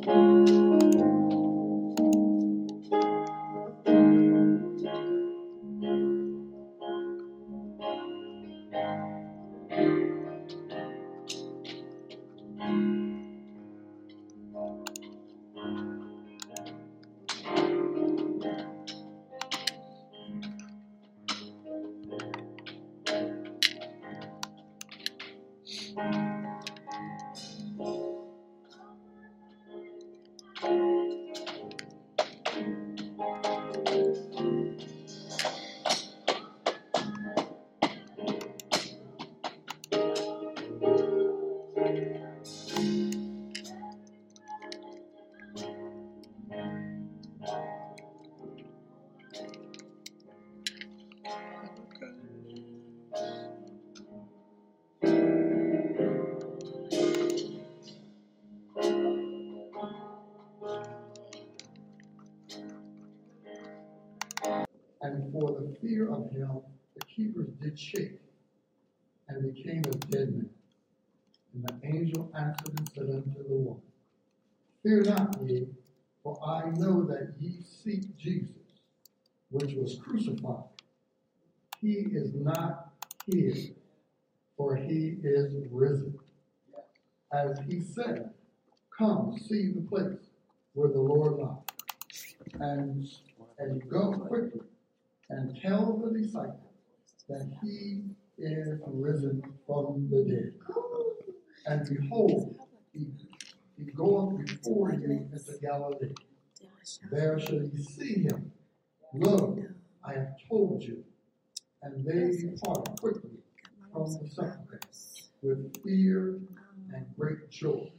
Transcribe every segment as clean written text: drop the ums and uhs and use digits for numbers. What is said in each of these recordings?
And for the fear of him, the keepers did shake and became as dead men. And the angel answered and said unto the woman, Fear not ye, for I know that ye seek Jesus, which was crucified. He is not here, for he is risen. As he said, Come, see the place where the Lord lies, and go quickly and tell the disciples that he is risen from the dead. And behold, he goeth before you into Galilee. There shall ye see him. Lo, I have told you. And they departed quickly from the sepulchre with fear and great joy,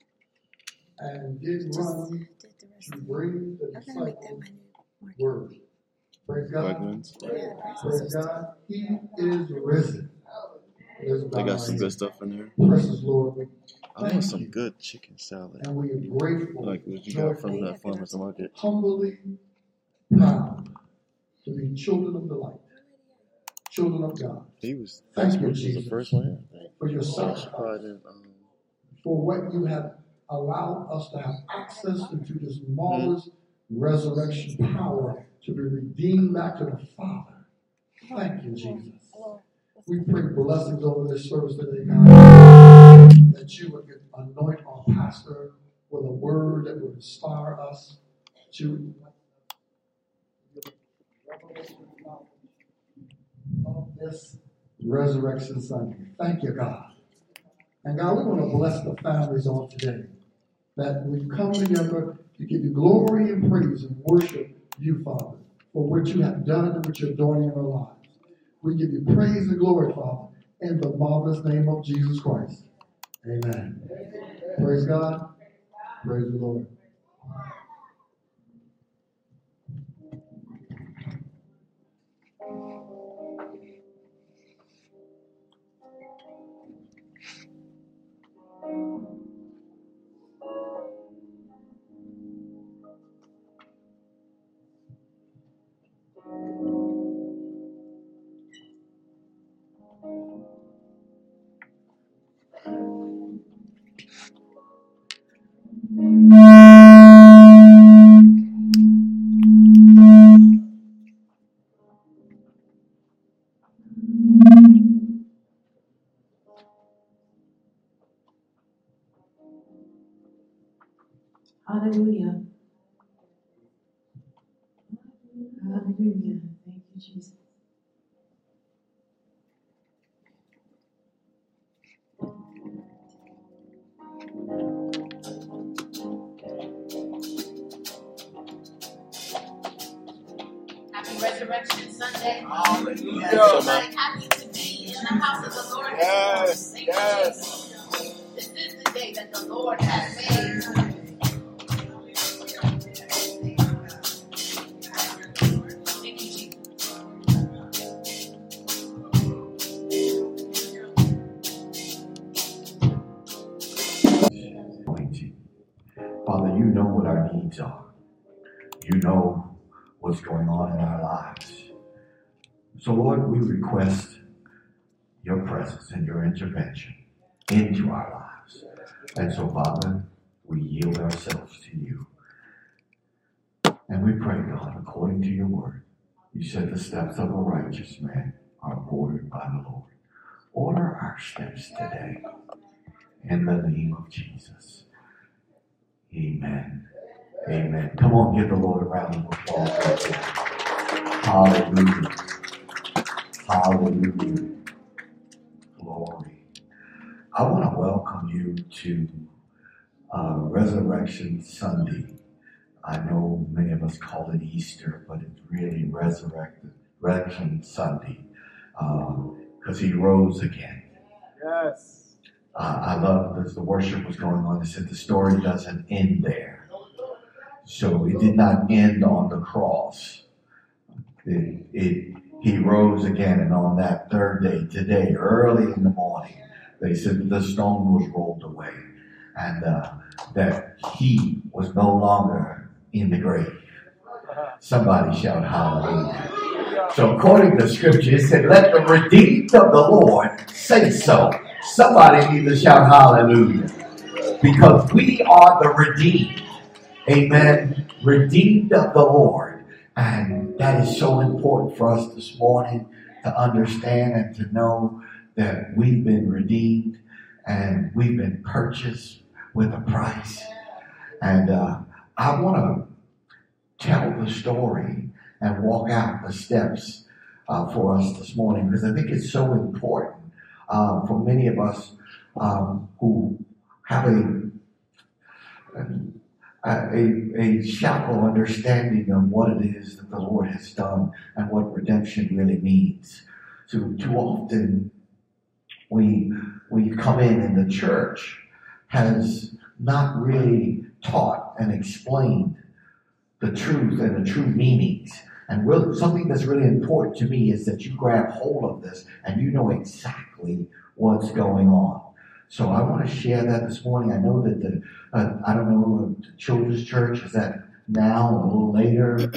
and did run to bring the disciples word. Praise God. Praise God. He is risen. They got some good stuff in there. Precious Lord, I want some good chicken salad. and we are grateful. Like what you got from that farmer's market. Humbly proud to be children of the light, children of God. He was the first one. For your sacrifice, for what you have allowed us to have access into this marvelous resurrection power to be redeemed back to the Father. Thank you, Jesus. We pray blessings over this service today, God, that you would anoint our pastor with a word that would inspire us to of this Resurrection Sunday. Thank you, God. And God, we want to bless the families on today, that we've come together to give you glory and praise and worship you, Father, for what you have done and what you're doing in our lives. We give you praise and glory, Father, in the marvelous name of Jesus Christ. Amen. Praise God. Praise the Lord. Hallelujah. Hallelujah. Thank you, Jesus. Happy Resurrection Sunday. Hallelujah. Everybody happy to be in the house of the Lord. Yes, yes. This is the day that the Lord has made. Thank you, Jesus. Father, you know what our needs are. You know what's going on in our lives. So, Lord, we request your presence and your intervention into our lives. And so, Father, we yield ourselves to you. And we pray, God, according to your word, you said the steps of a righteous man are ordered by the Lord. Order our steps today in the name of Jesus. Amen. Amen. Come on, give the Lord a round of applause right there. Hallelujah. Hallelujah. Glory. I want to welcome you to Resurrection Sunday. I know many of us call it Easter, but it's really Resurrection Sunday because he rose again. Yes. I love as the worship was going on, it said the story doesn't end there. So it did not end on the cross. He rose again, and on that third day, today, early in the morning, they said the stone was rolled away, and that he was no longer in the grave. Somebody shout hallelujah. So according to scripture, it said, let the redeemed of the Lord say so. Somebody needs to shout hallelujah. Because we are the redeemed. Amen. Redeemed of the Lord. And that is so important for us this morning to understand and to know that we've been redeemed and we've been purchased with a price. And I want to tell the story and walk out the steps for us this morning because I think it's so important for many of us who have a shallow understanding of what it is that the Lord has done and what redemption really means. So too often we come in and the church has not really taught and explained the truth and the true meanings. And really, something that's really important to me is that you grab hold of this and you know exactly what's going on. So I want to share that this morning. I know that I don't know, the Children's Church, is that now or a little later?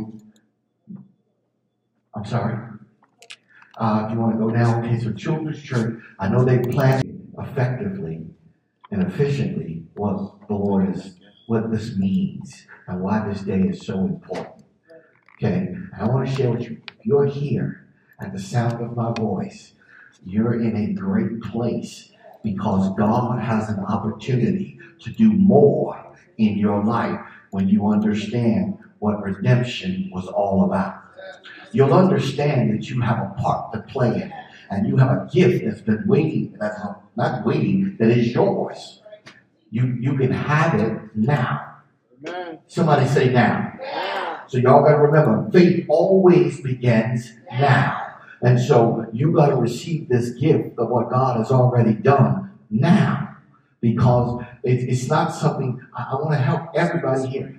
I'm sorry. If you want to go now, okay, so Children's Church, I know they planned effectively and efficiently what the Lord is, what this means and why this day is so important. Okay, and I want to share with you, if you're here at the sound of my voice, you're in a great place because God has an opportunity to do more in your life when you understand what redemption was all about. You'll understand that you have a part to play in it, and you have a gift that's been waiting, that's not waiting, that is yours. You can have it now. Amen. Somebody say now. So y'all got to remember, faith always begins now. And so you got to receive this gift of what God has already done now. Because it's not something, I want to help everybody here.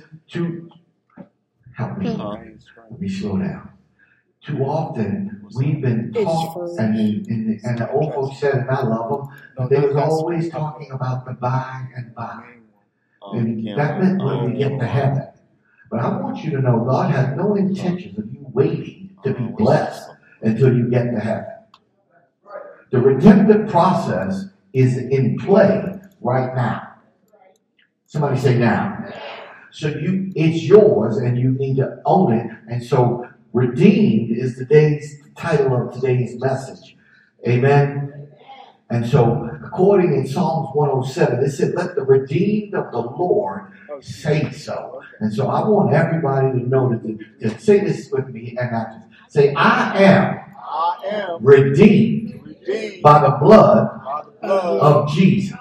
Help me. Let me slow down. Too often, we've been taught, and the old folks said, and I love them, they was always talking about the by and by. And that meant when we get to heaven. But I want you to know God has no intentions of you waiting to be blessed until you get to heaven. The redemptive process is in play right now. Somebody say now. So it's yours and you need to own it. And so redeemed is the title of today's message. Amen. And so according in Psalms 107, it said, let the redeemed of the Lord say so. And so I want everybody to know to say this with me and not just say, I am redeemed by the blood of Jesus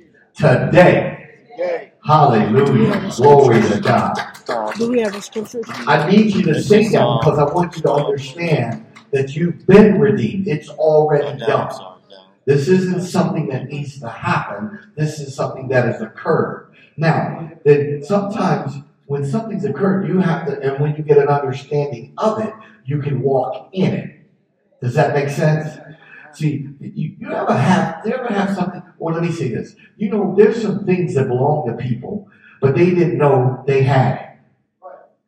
today. Hallelujah. Glory to God. Do we have a scripture? I need you to say that because I want you to understand that you've been redeemed. It's already done. This isn't something that needs to happen. This is something that has occurred. Now, then sometimes when something's occurred, you have to, and when you get an understanding of it, you can walk in it. Does that make sense? See, you ever have something, or let me say this. You know, there's some things that belong to people, but they didn't know they had it.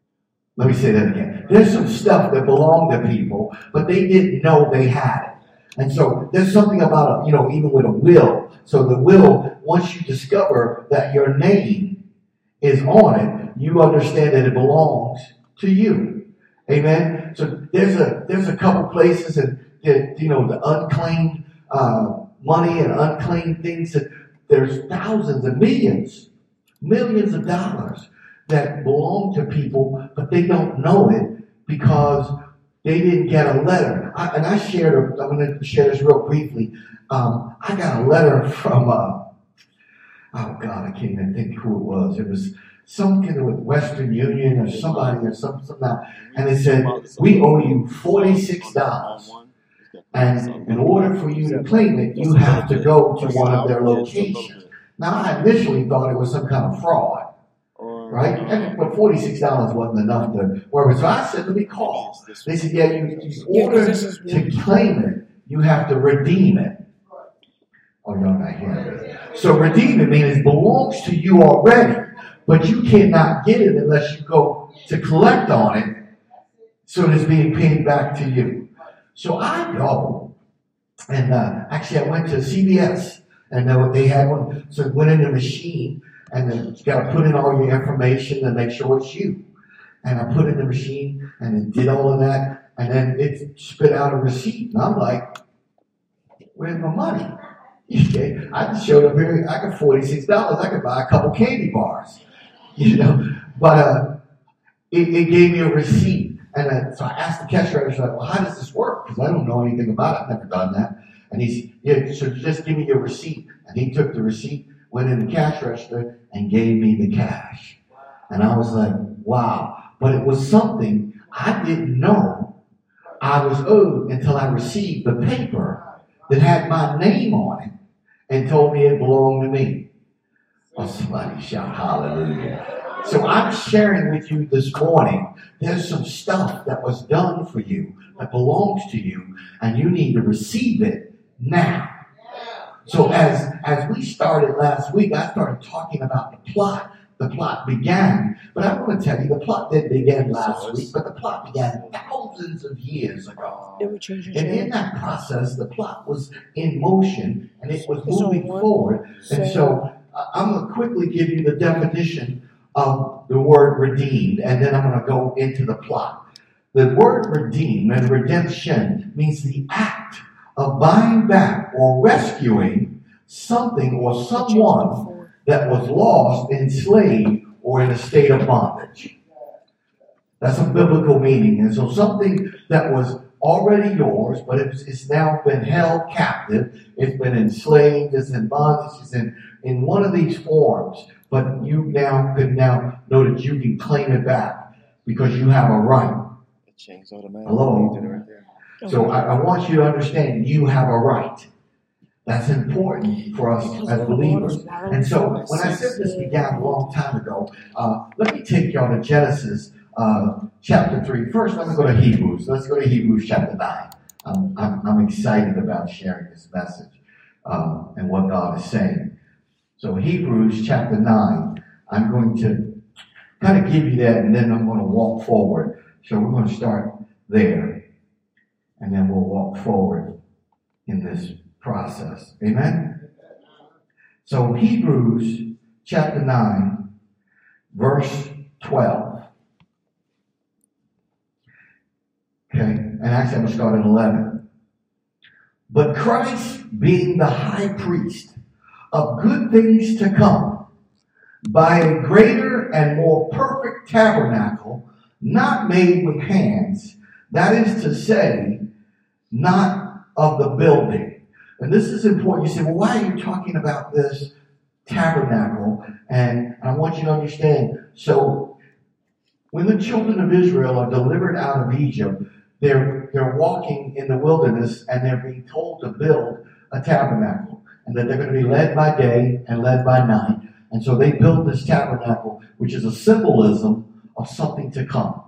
Let me say that again. There's some stuff that belonged to people, but they didn't know they had it. And so there's something about, even with a will. So the will, once you discover that your name is on it, you understand that it belongs to you. Amen. So there's a couple places that, the unclaimed money and unclaimed things, that there's thousands and millions of dollars that belong to people, but they don't know it because they didn't get a letter. I'm going to share this real briefly. I got a letter from, oh God, I can't even think who it was. It was something with Western Union or somebody or something. And it said, we owe you $46. And in order for you to claim it, you have to go to one of their locations. Now, I initially thought it was some kind of fraud. Right? But $46 wasn't enough to work. So I said, let me call. They said, yeah, in order to claim it, you have to redeem it. Oh, y'all not hearing it. So redeem it means it belongs to you already, but you cannot get it unless you go to collect on it, so it's being paid back to you. So I go, and actually I went to CVS, and they had one, so it went in the machine, and then you got to put in all your information and make sure it's you. And I put in the machine and it did all of that. And then it spit out a receipt. And I'm like, where's my money? Okay. I just showed up here. I got $46. I could buy a couple candy bars. But it gave me a receipt. And so I asked the cashier, I was like, well, how does this work? Because I don't know anything about it. I've never done that. And he said, yeah, so just give me your receipt. And he took the receipt, went in the cash register, and gave me the cash. And I was like, wow. But it was something I didn't know I was owed until I received the paper that had my name on it and told me it belonged to me. Oh, somebody shout hallelujah. So I'm sharing with you this morning, there's some stuff that was done for you that belongs to you, and you need to receive it now. So as we started last week, I started talking about the plot. The plot began, but I want to tell you, the plot didn't begin last week, but the plot began thousands of years ago. And in that process, the plot was in motion, and it was moving forward. And so I'm going to quickly give you the definition of the word redeemed, and then I'm going to go into the plot. The word redeem and redemption means the act of buying back or rescuing something or someone that was lost, enslaved, or in a state of bondage. That's a biblical meaning. And so something that was already yours, but it's now been held captive, it's been enslaved, it's in bondage, it's in one of these forms, but you now know that you can claim it back because you have a right. Hello? So I want you to understand you have a right. That's important for us as believers. And so when I said this began a long time ago, let me take y'all to Genesis chapter 3. First, let me go to Hebrews. Let's go to Hebrews chapter 9. I'm excited about sharing this message and what God is saying. So Hebrews chapter 9, I'm going to kind of give you that, and then I'm going to walk forward. So we're going to start there, and then we'll walk forward in this process. Amen? So Hebrews chapter 9, verse 12. Okay, and actually I'm going to start at 11. But Christ, being the high priest of good things to come, by a greater and more perfect tabernacle, not made with hands, that is to say, not of the building. And this is important. You say, well, why are you talking about this tabernacle? And I want you to understand. So when the children of Israel are delivered out of Egypt, they're walking in the wilderness and they're being told to build a tabernacle. And that they're going to be led by day and led by night. And so they built this tabernacle, which is a symbolism of something to come.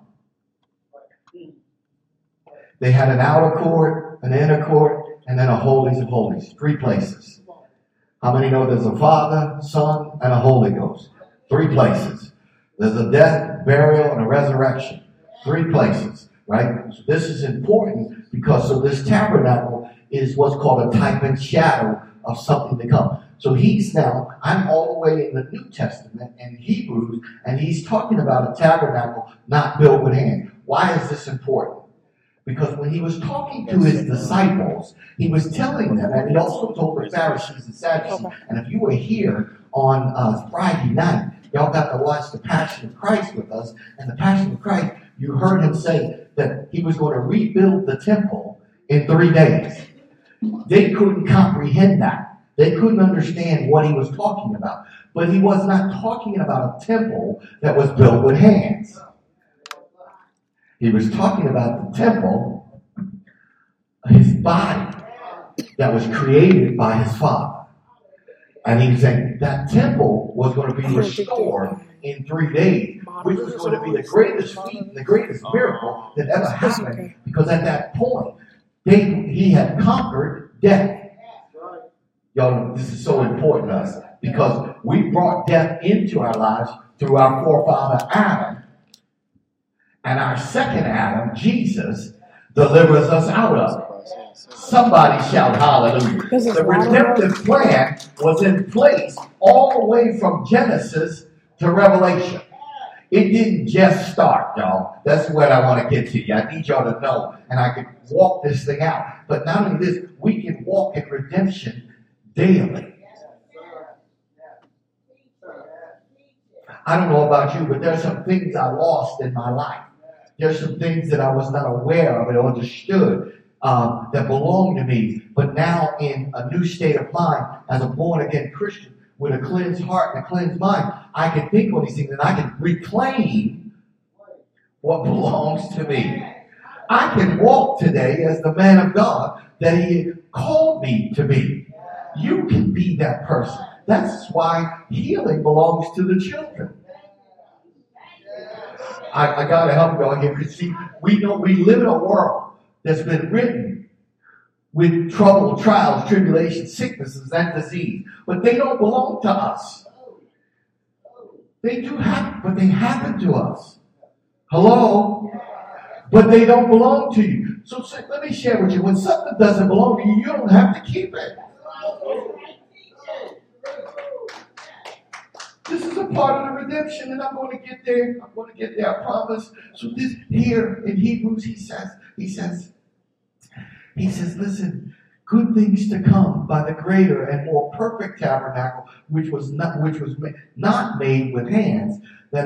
They had an outer court, an inner court, and then a holies of holies. 3 places. How many know there's a Father, Son, and a Holy Ghost? 3 places. There's a death, burial, and a resurrection. 3 places, right? So this is important because so this tabernacle is what's called a type and shadow of something to come. So I'm all the way in the New Testament in Hebrews, and he's talking about a tabernacle not built with hands. Why is this important? Because when he was talking to his disciples, he was telling them, and he also told the Pharisees and Sadducees, and if you were here on Friday night, y'all got to watch the Passion of Christ with us, and the Passion of Christ, you heard him say that he was going to rebuild the temple in 3 days. They couldn't comprehend that. They couldn't understand what he was talking about. But he was not talking about a temple that was built with hands. He was talking about the temple, his body, that was created by his Father. And he was saying that temple was going to be restored in 3 days, which was going to be the greatest feat, the greatest miracle that ever happened. Because at that point, he had conquered death. Y'all, this is so important to us because we brought death into our lives through our forefather Adam. And our second Adam, Jesus, delivers us out of it. Somebody shout hallelujah. The redemptive plan was in place all the way from Genesis to Revelation. It didn't just start, y'all. That's what I want to get to you. I need y'all to know, and I can walk this thing out. But not only this, we can walk in redemption daily. I don't know about you, but there's some things I lost in my life. There's some things that I was not aware of or understood that belong to me. But now in a new state of mind, as a born-again Christian, with a cleansed heart and a cleansed mind, I can think on these things and I can reclaim what belongs to me. I can walk today as the man of God that he called me to be. You can be that person. That's why healing belongs to the children. I got to help y'all here because see, we know we live in a world that's been written with trouble, trials, tribulations, sicknesses, and disease, but they don't belong to us. They do happen, but they happen to us. Hello? But they don't belong to you. So let me share with you, when something doesn't belong to you, you don't have to keep it. This is a part of the redemption, and I'm going to get there. I'm going to get there, I promise. So this here in Hebrews, he says, listen, good things to come by the greater and more perfect tabernacle, which was not made with hands, that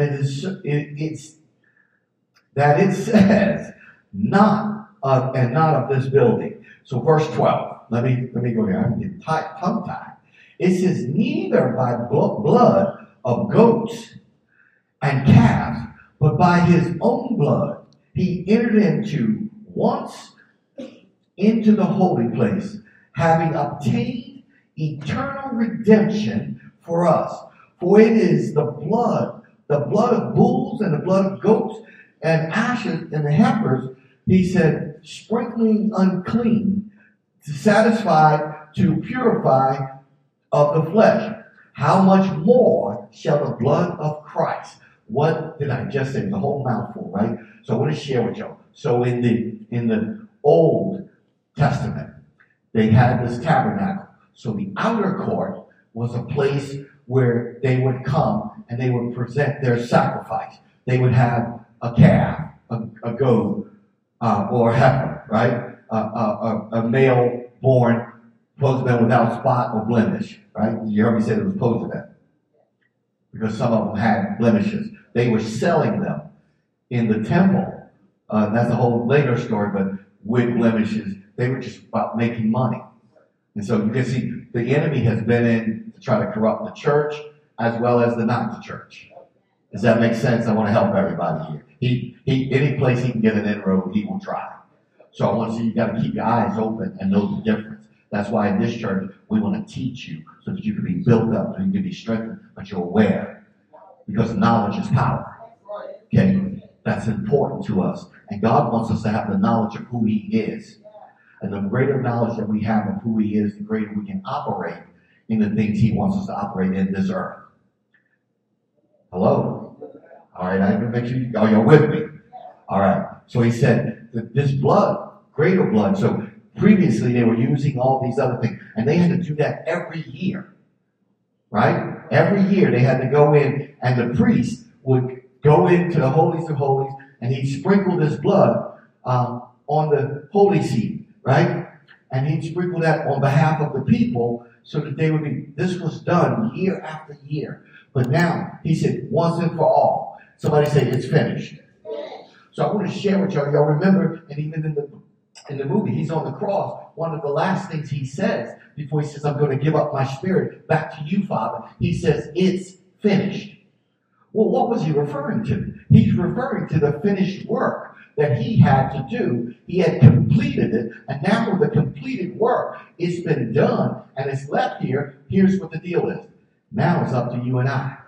it says not of this building. So verse 12. Let me go there. I'm getting tongue-tied. It says, neither by blood of goats and calves, but by his own blood he entered into once into the holy place, having obtained eternal redemption for us. For it is the blood of bulls and the blood of goats and ashes and the heifers, he said, sprinkling unclean, to satisfy, to purify of the flesh. How much more shall the blood of Christ? What did I just say? The whole mouthful, right? So I want to share with y'all. So in the Old Testament, they had this tabernacle. So the outer court was a place where they would come and they would present their sacrifice. They would have a calf, a goat, or a heifer, right? A male born, supposed to be without spot or blemish, right? You heard me say it was supposed to be. Because some of them had blemishes. They were selling them in the temple. That's a whole later story, but with blemishes, they were just about making money. And so you can see the enemy has been in to try to corrupt the church as well as the not the church. Does that make sense? I want to help everybody here. Any place he can get an inroad, he will try. So I want to see you got to keep your eyes open and know the difference. That's why in this church, we want to teach you so that you can be built up, so you can be strengthened, but you're aware. Because knowledge is power. Okay? That's important to us. And God wants us to have the knowledge of who he is. And the greater knowledge that we have of who he is, the greater we can operate in the things he wants us to operate in this earth. Hello? All right, I can make sure you're with me. All right. So he said that this blood, greater blood, so Previously, they were using all these other things, and they had to do that every year, right? Every year they had to go in, and the priest would go into the holies of holies, and he'd sprinkle this blood on the holy seat, right? And he'd sprinkle that on behalf of the people so that they would be, this was done year after year. But now, he said, once and for all. Somebody say, it's finished. So I want to share with y'all. Y'all remember, and even in the movie, he's on the cross. One of the last things he says before he says, I'm going to give up my spirit back to you, Father. He says, it's finished. Well, what was he referring to? He's referring to the finished work that he had to do. He had completed it, and now with the completed work, it's been done, and it's left here. Here's what the deal is. Now it's up to you and I.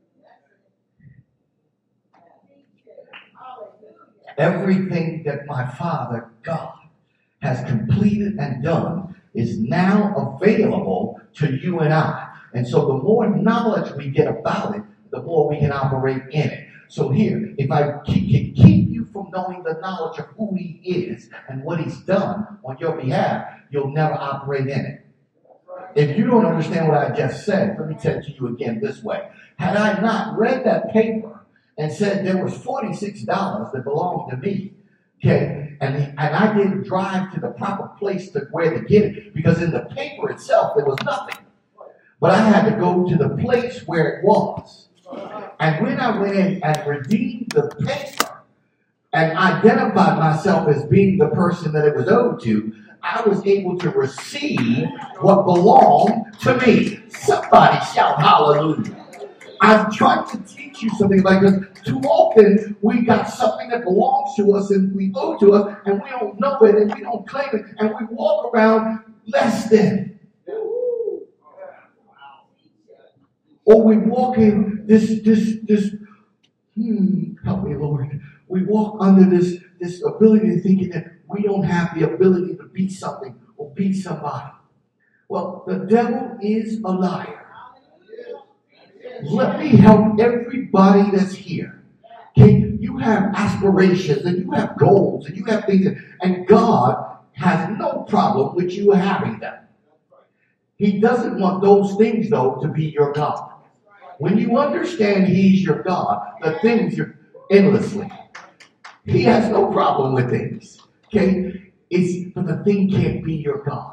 Everything that my Father, God, has completed and done is now available to you and I. And so the more knowledge we get about it, the more we can operate in it. So here, if I can keep you from knowing the knowledge of who he is and what he's done on your behalf, you'll never operate in it. If you don't understand what I just said, let me tell it to you again this way. Had I not read that paper and said there was $46 that belonged to me, okay, and I didn't drive to the proper place to where to get it, because in the paper itself there was nothing. But I had to go to the place where it was. And when I went in and redeemed the paper and identified myself as being the person that it was owed to, I was able to receive what belonged to me. Somebody shout hallelujah. I'm trying to teach you something like this. Too often we got something that belongs to us and we owe to us, and we don't know it and we don't claim it, and we walk around less than. Or we walk in help me, Lord. We walk under this ability to thinking that we don't have the ability to be something or be somebody. Well, the devil is a liar. Let me help everybody that's here. Okay, you have aspirations and you have goals and you have things, and God has no problem with you having them. He doesn't want those things, though, to be your God. When you understand he's your God, the things are endlessly. He has no problem with things. Okay? But the thing can't be your God.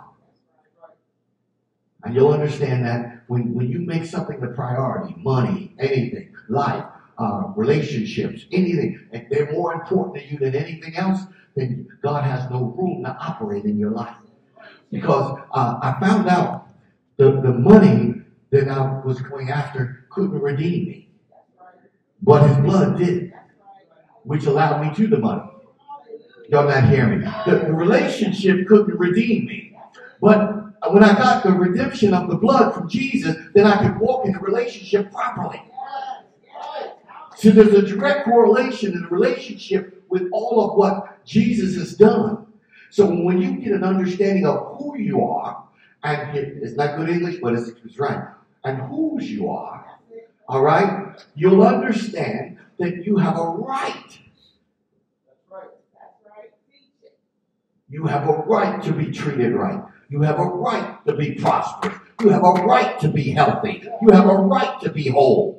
And you'll understand that when you make something the priority, money, anything, life, relationships, anything, if they're more important to you than anything else, then God has no room to operate in your life. Because I found out the money that I was going after couldn't redeem me. But his blood did, which allowed me to the money. Y'all not hearing me. The relationship couldn't redeem me. But when I got the redemption of the blood from Jesus, then I could walk in the relationship properly. So there's a direct correlation in the relationship with all of what Jesus has done. So when you get an understanding of who you are, and it's not good English, but it's right, and whose you are, all right, you'll understand that you have a right. You have a right to be treated right. You have a right to be prosperous. You have a right to be healthy. You have a right to be whole.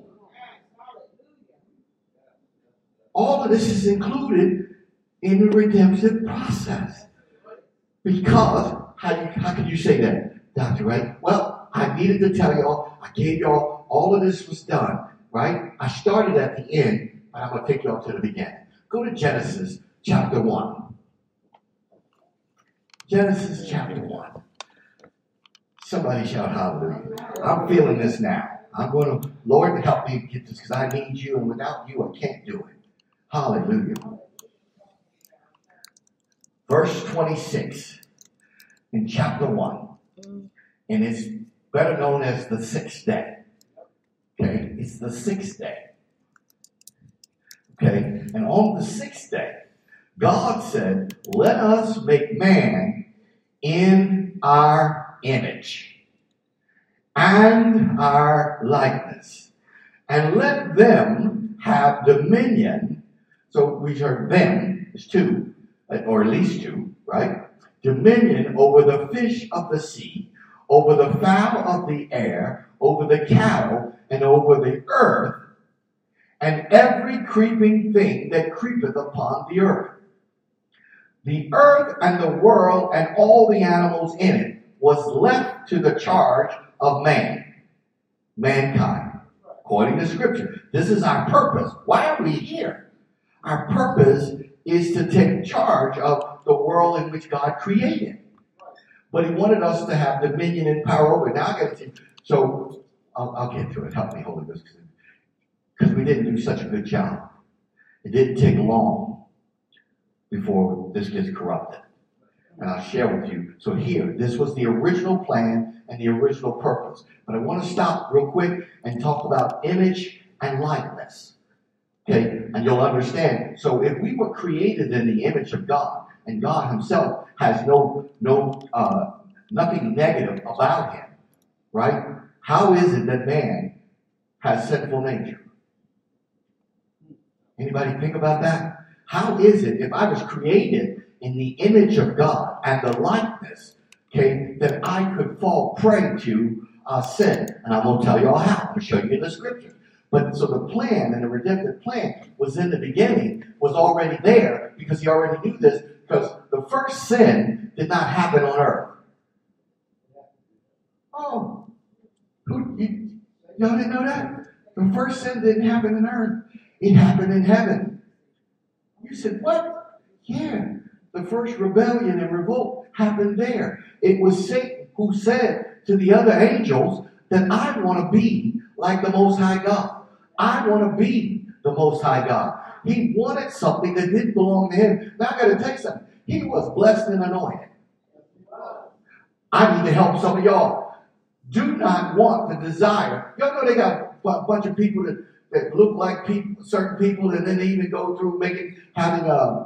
All of this is included in the redemptive process. Because, how can you say that, Dr. Wright? Well, I needed to tell y'all, I gave y'all, all of this was done, right? I started at the end, but I'm going to take y'all to the beginning. Go to Genesis chapter 1. Genesis chapter 1. Somebody shout hallelujah. I'm feeling this now. I'm going to, Lord, help me get this because I need you, and without you, I can't do it. Hallelujah. Verse 26 in chapter 1. And it's better known as the sixth day. Okay? It's the sixth day. Okay? And on the sixth day, God said, let us make man in our image and our likeness, and let them have dominion. So we heard them is two, or at least two, right? dominion over the fish of the sea, over the fowl of the air, over the cattle, and over the earth, and every creeping thing that creepeth upon the earth. The earth and the world and all the animals in it was left to the charge of mankind, according to Scripture. This is our purpose. Why are we here? Our purpose is to take charge of the world in which God created. But he wanted us to have dominion and power over it. Now I got to see. So I'll get to it. Help me, Holy Ghost. Because we didn't do such a good job. It didn't take long before this gets corrupted. And I'll share with you. So here, this was the original plan and the original purpose. But I want to stop real quick and talk about image and likeness. Okay, and you'll understand. So if we were created in the image of God, and God himself has nothing negative about him, right? How is it that man has sinful nature? Anybody think about that? How is it if I was created in the image of God and the likeness, okay, that I could fall prey to sin? And I'm going to tell you all how. I'll show you in the Scripture. But so the plan and the redemptive plan was in the beginning, was already there, because he already knew this, because the first sin did not happen on earth. Oh, y'all didn't know that? The first sin didn't happen on earth. It happened in heaven. You said, what? Yeah. The first rebellion and revolt happened there. It was Satan who said to the other angels that I want to be like the Most High God. I want to be the Most High God. He wanted something that didn't belong to him. Now I got to tell you something. He was blessed and anointed. I need to help some of y'all. Do not want the desire. Y'all know they got a bunch of people that look like people, certain people, and then they even go through having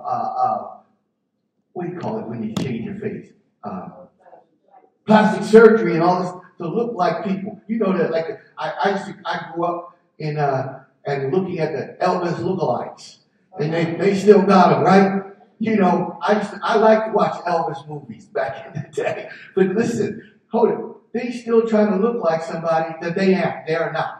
what do you call it when you change your face? Plastic surgery and all this to look like people. You know that, like I grew up in and looking at the Elvis lookalikes, and they still got them, right? You know, I like to watch Elvis movies back in the day, but listen, hold it. They still trying to look like somebody that they are not.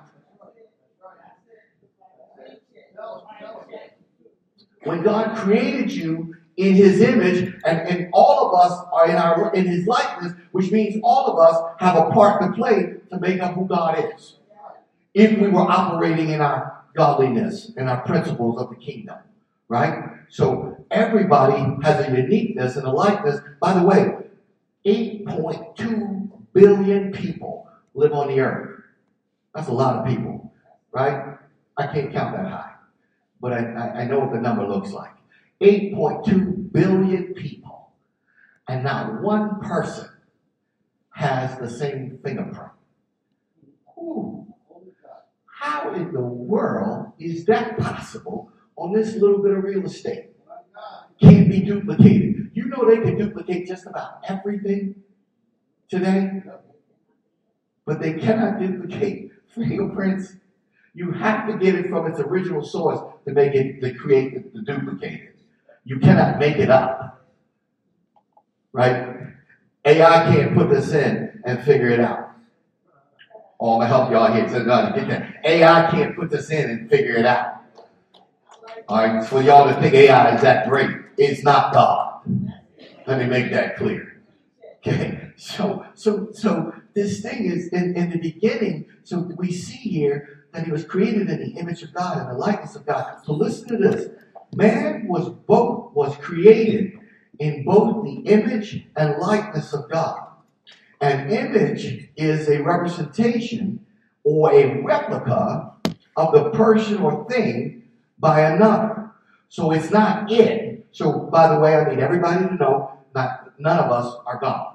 When God created you in his image, and all of us are in his likeness, which means all of us have a part to play to make up who God is. If we were operating in our godliness and our principles of the kingdom, right? So everybody has a uniqueness and a likeness. By the way, 8.2 billion people live on the earth. That's a lot of people, right? I can't count that high, but I know what the number looks like. 8.2 billion people, and not one person has the same fingerprint. Ooh. How in the world is that possible on this little bit of real estate? Can't be duplicated. You know they can duplicate just about everything today, but they cannot duplicate fingerprints. You have to get it from its original source to make it, to create the duplicate. You cannot make it up, right? AI can't put this in and figure it out. Oh, I'm going to help y'all here. So, no, get that. AI can't put this in and figure it out. All right, for y'all to think AI is that great. It's not God. Let me make that clear. Okay, so this thing is in the beginning. So we see here that he was created in the image of God and the likeness of God. So listen to this. Man was created in both the image and likeness of God. An image is a representation or a replica of the person or thing by another. So it's not it. So by the way, I need everybody to know none of us are God.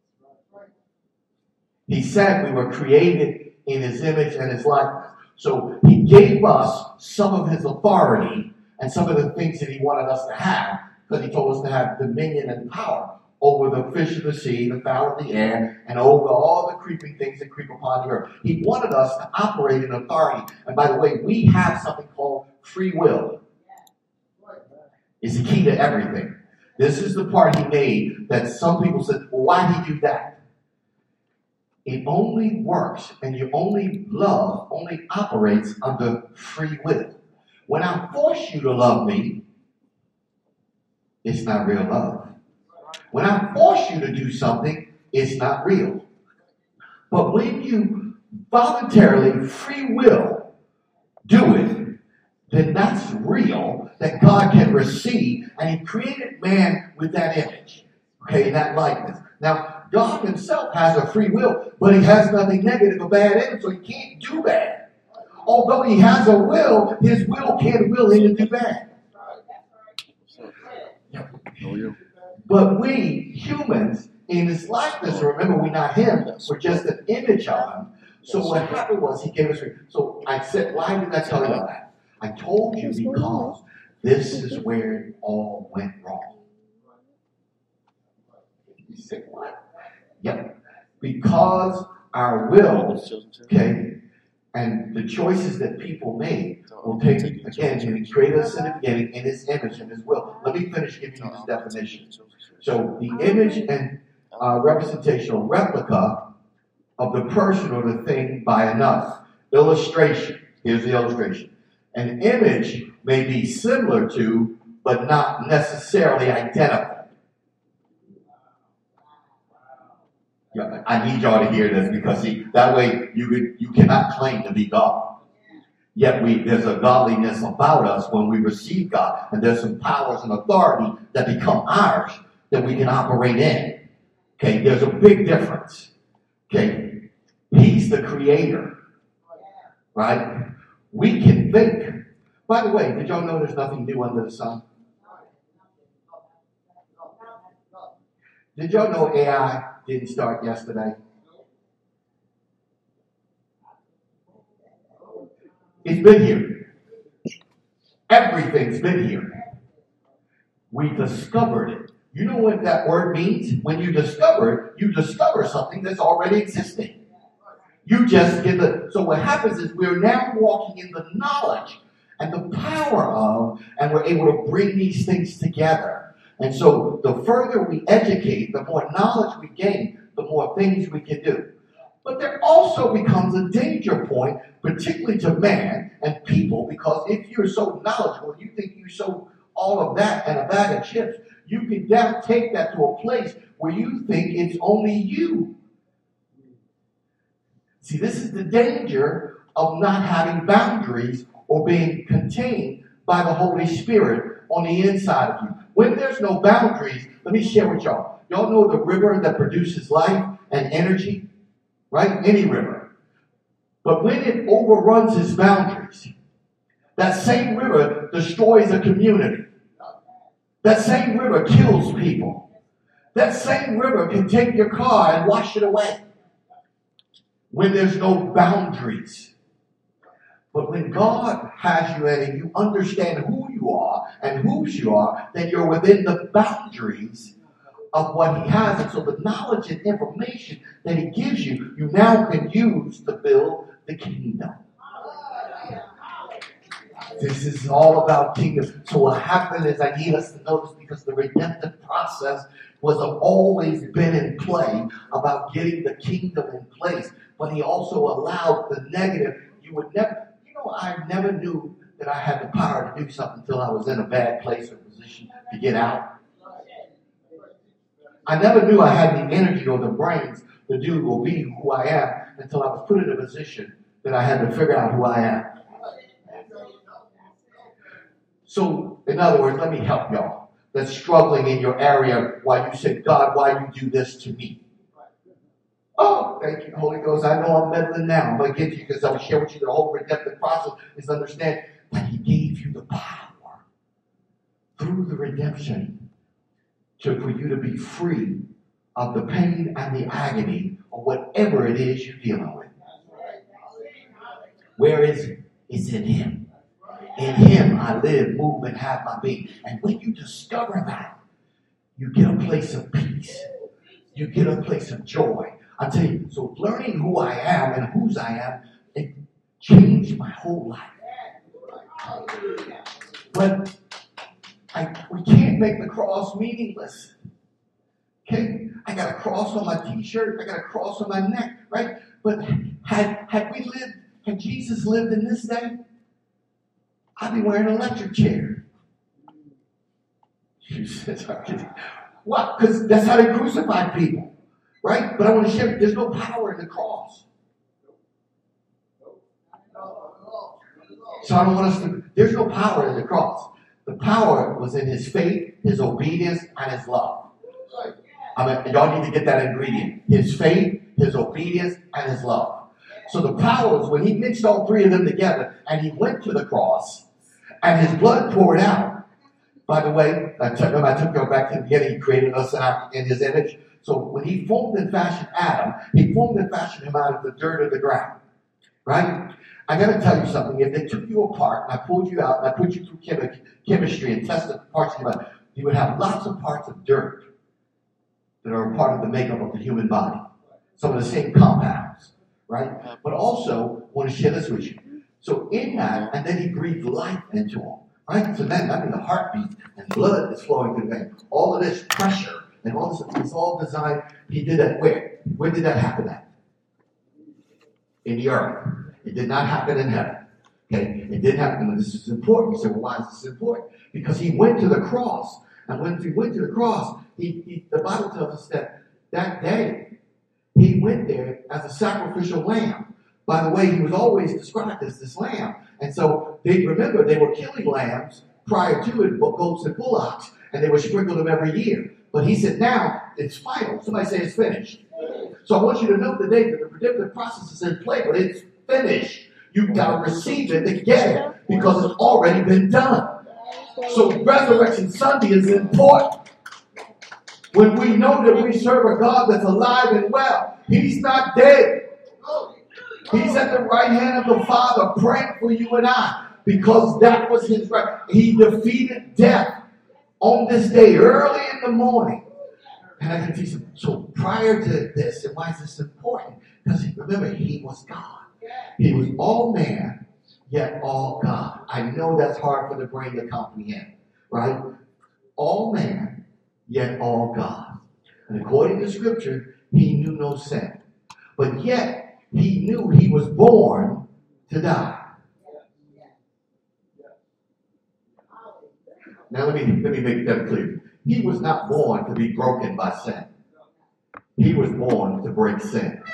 He said we were created in his image and his likeness. So he gave us some of his authority and some of the things that he wanted us to have, because he told us to have dominion and power over the fish of the sea, the fowl of the air, and over all the creeping things that creep upon the earth. He wanted us to operate in authority. And by the way, we have something called free will. It's the key to everything. This is the part he made that some people said, well, why did he do that? It only works and love only operates under free will. When I force you to love me, it's not real love. When I force you to do something, it's not real. But when you voluntarily, free will, do it, then that's real, that God can receive, and he created man with that image, okay, that likeness. Now, God himself has a free will, but he has nothing negative or bad in him, so he can't do bad. Although he has a will, his will can't will him to do bad. But we, humans, in his likeness, remember, we're not him, we're just an image of him. So what happened was he gave us free. So I said, why did I tell you that? I told you because this is where it all went wrong. You said, what? Yep. Because our wills, okay, and the choices that people made will take, again, he created us in the beginning in his image and his will. Let me finish giving you this definition. So the image and representation or replica of the person or the thing by enough. Illustration. Here's the illustration. An image may be similar to, but not necessarily identical. Yeah, I need y'all to hear this because see, that way you cannot claim to be God. Yet there's a godliness about us when we receive God, and there's some powers and authority that become ours that we can operate in. Okay, there's a big difference. Okay, he's the creator, right? We can think. By the way, did y'all know there's nothing new under the sun? Did y'all know AI didn't start yesterday? It's been here. Everything's been here. We discovered it. You know what that word means? When you discover it, you discover something that's already existing. You just get so what happens is we're now walking in the knowledge and the power of, and we're able to bring these things together. And so the further we educate, the more knowledge we gain, the more things we can do. But there also becomes a danger point, particularly to man and people, because if you're so knowledgeable, you think you so all of that and a bag of chips, you can now take that to a place where you think it's only you. See, this is the danger of not having boundaries or being contained by the Holy Spirit on the inside of you. When there's no boundaries, let me share with y'all. Y'all know the river that produces life and energy, right? Any river. But when it overruns its boundaries, that same river destroys a community. That same river kills people. That same river can take your car and wash it away. When there's no boundaries. But when God has you in and you understand who you are and whose you are, then you're within the boundaries of what he has. And so the knowledge and information that he gives you, you now can use to build the kingdom. This is all about kingdom. So what happened is I need us to notice, because the redemptive process was always been in play about getting the kingdom in place. But he also allowed the negative. You would never, I never knew that I had the power to do something until I was in a bad place or position to get out. I never knew I had the energy or the brains to do or be who I am until I was put in a position that I had to figure out who I am. So, in other words, let me help y'all that's struggling in your area while you say, God, why you do this to me? Oh, thank you, Holy Ghost. I know I'm meddling now. I'm going to get you because I'll share with you the whole redemptive process is to understand that he gave you the power through the redemption for you to be free of the pain and the agony of whatever it is you're dealing with. Where is it? It's in him. In him I live, move, and have my being. And when you discover that, you get a place of peace. You get a place of joy. I tell you, so learning who I am and whose I am, it changed my whole life. But we can't make the cross meaningless. Okay? I got a cross on my t-shirt. I got a cross on my neck, right? But had Jesus lived in this day, I'd be wearing an electric chair. What? Because that's how they crucified people, right? But I want to share, there's no power in the cross. So I don't want us to, there's no power in the cross. The power was in his faith, his obedience, and his love. I mean, y'all need to get that ingredient. His faith, his obedience, and his love. So the power was when he mixed all three of them together and he went to the cross and his blood poured out. By the way, I took you back to the beginning. He created us in his image. So when he formed and fashioned Adam, he formed and fashioned him out of the dirt of the ground. Right? I got to tell you something. If they took you apart and I pulled you out and I put you through chemistry and tested parts of your body, you would have lots of parts of dirt that are a part of the makeup of the human body. Some of the same compounds, right? But also, I want to share this with you. So in that, and then he breathed life into them, right? So then, the heartbeat and blood is flowing through the vein. All of this pressure and all this, it's all designed. He did that where? Where did that happen at? In the earth. It did not happen in heaven. Okay? It didn't happen. And this is important. You say, well, why is this important? Because he went to the cross. And when he went to the cross, the Bible tells us that day, he went there as a sacrificial lamb. By the way, he was always described as this lamb. And so they were killing lambs prior to it, goats and bullocks, and they would sprinkle them every year. But he said, now it's final. Somebody say it's finished. So I want you to know today that the redemptive process is in play, but it's finished. You've got to receive it to get it because it's already been done. So Resurrection Sunday is important. When we know that we serve a God that's alive and well, he's not dead. He's at the right hand of the Father praying for you and I because that was his right. He defeated death on this day early in the morning. And I can teach you. So prior to this, and why is this important? Because remember, he was God. He was all man, yet all God. I know that's hard for the brain to comprehend, right? All man, yet all God. And according to Scripture, he knew no sin. But yet, he knew he was born to die. Now let me make that clear. He was not born to be broken by sin. He was born to break sin.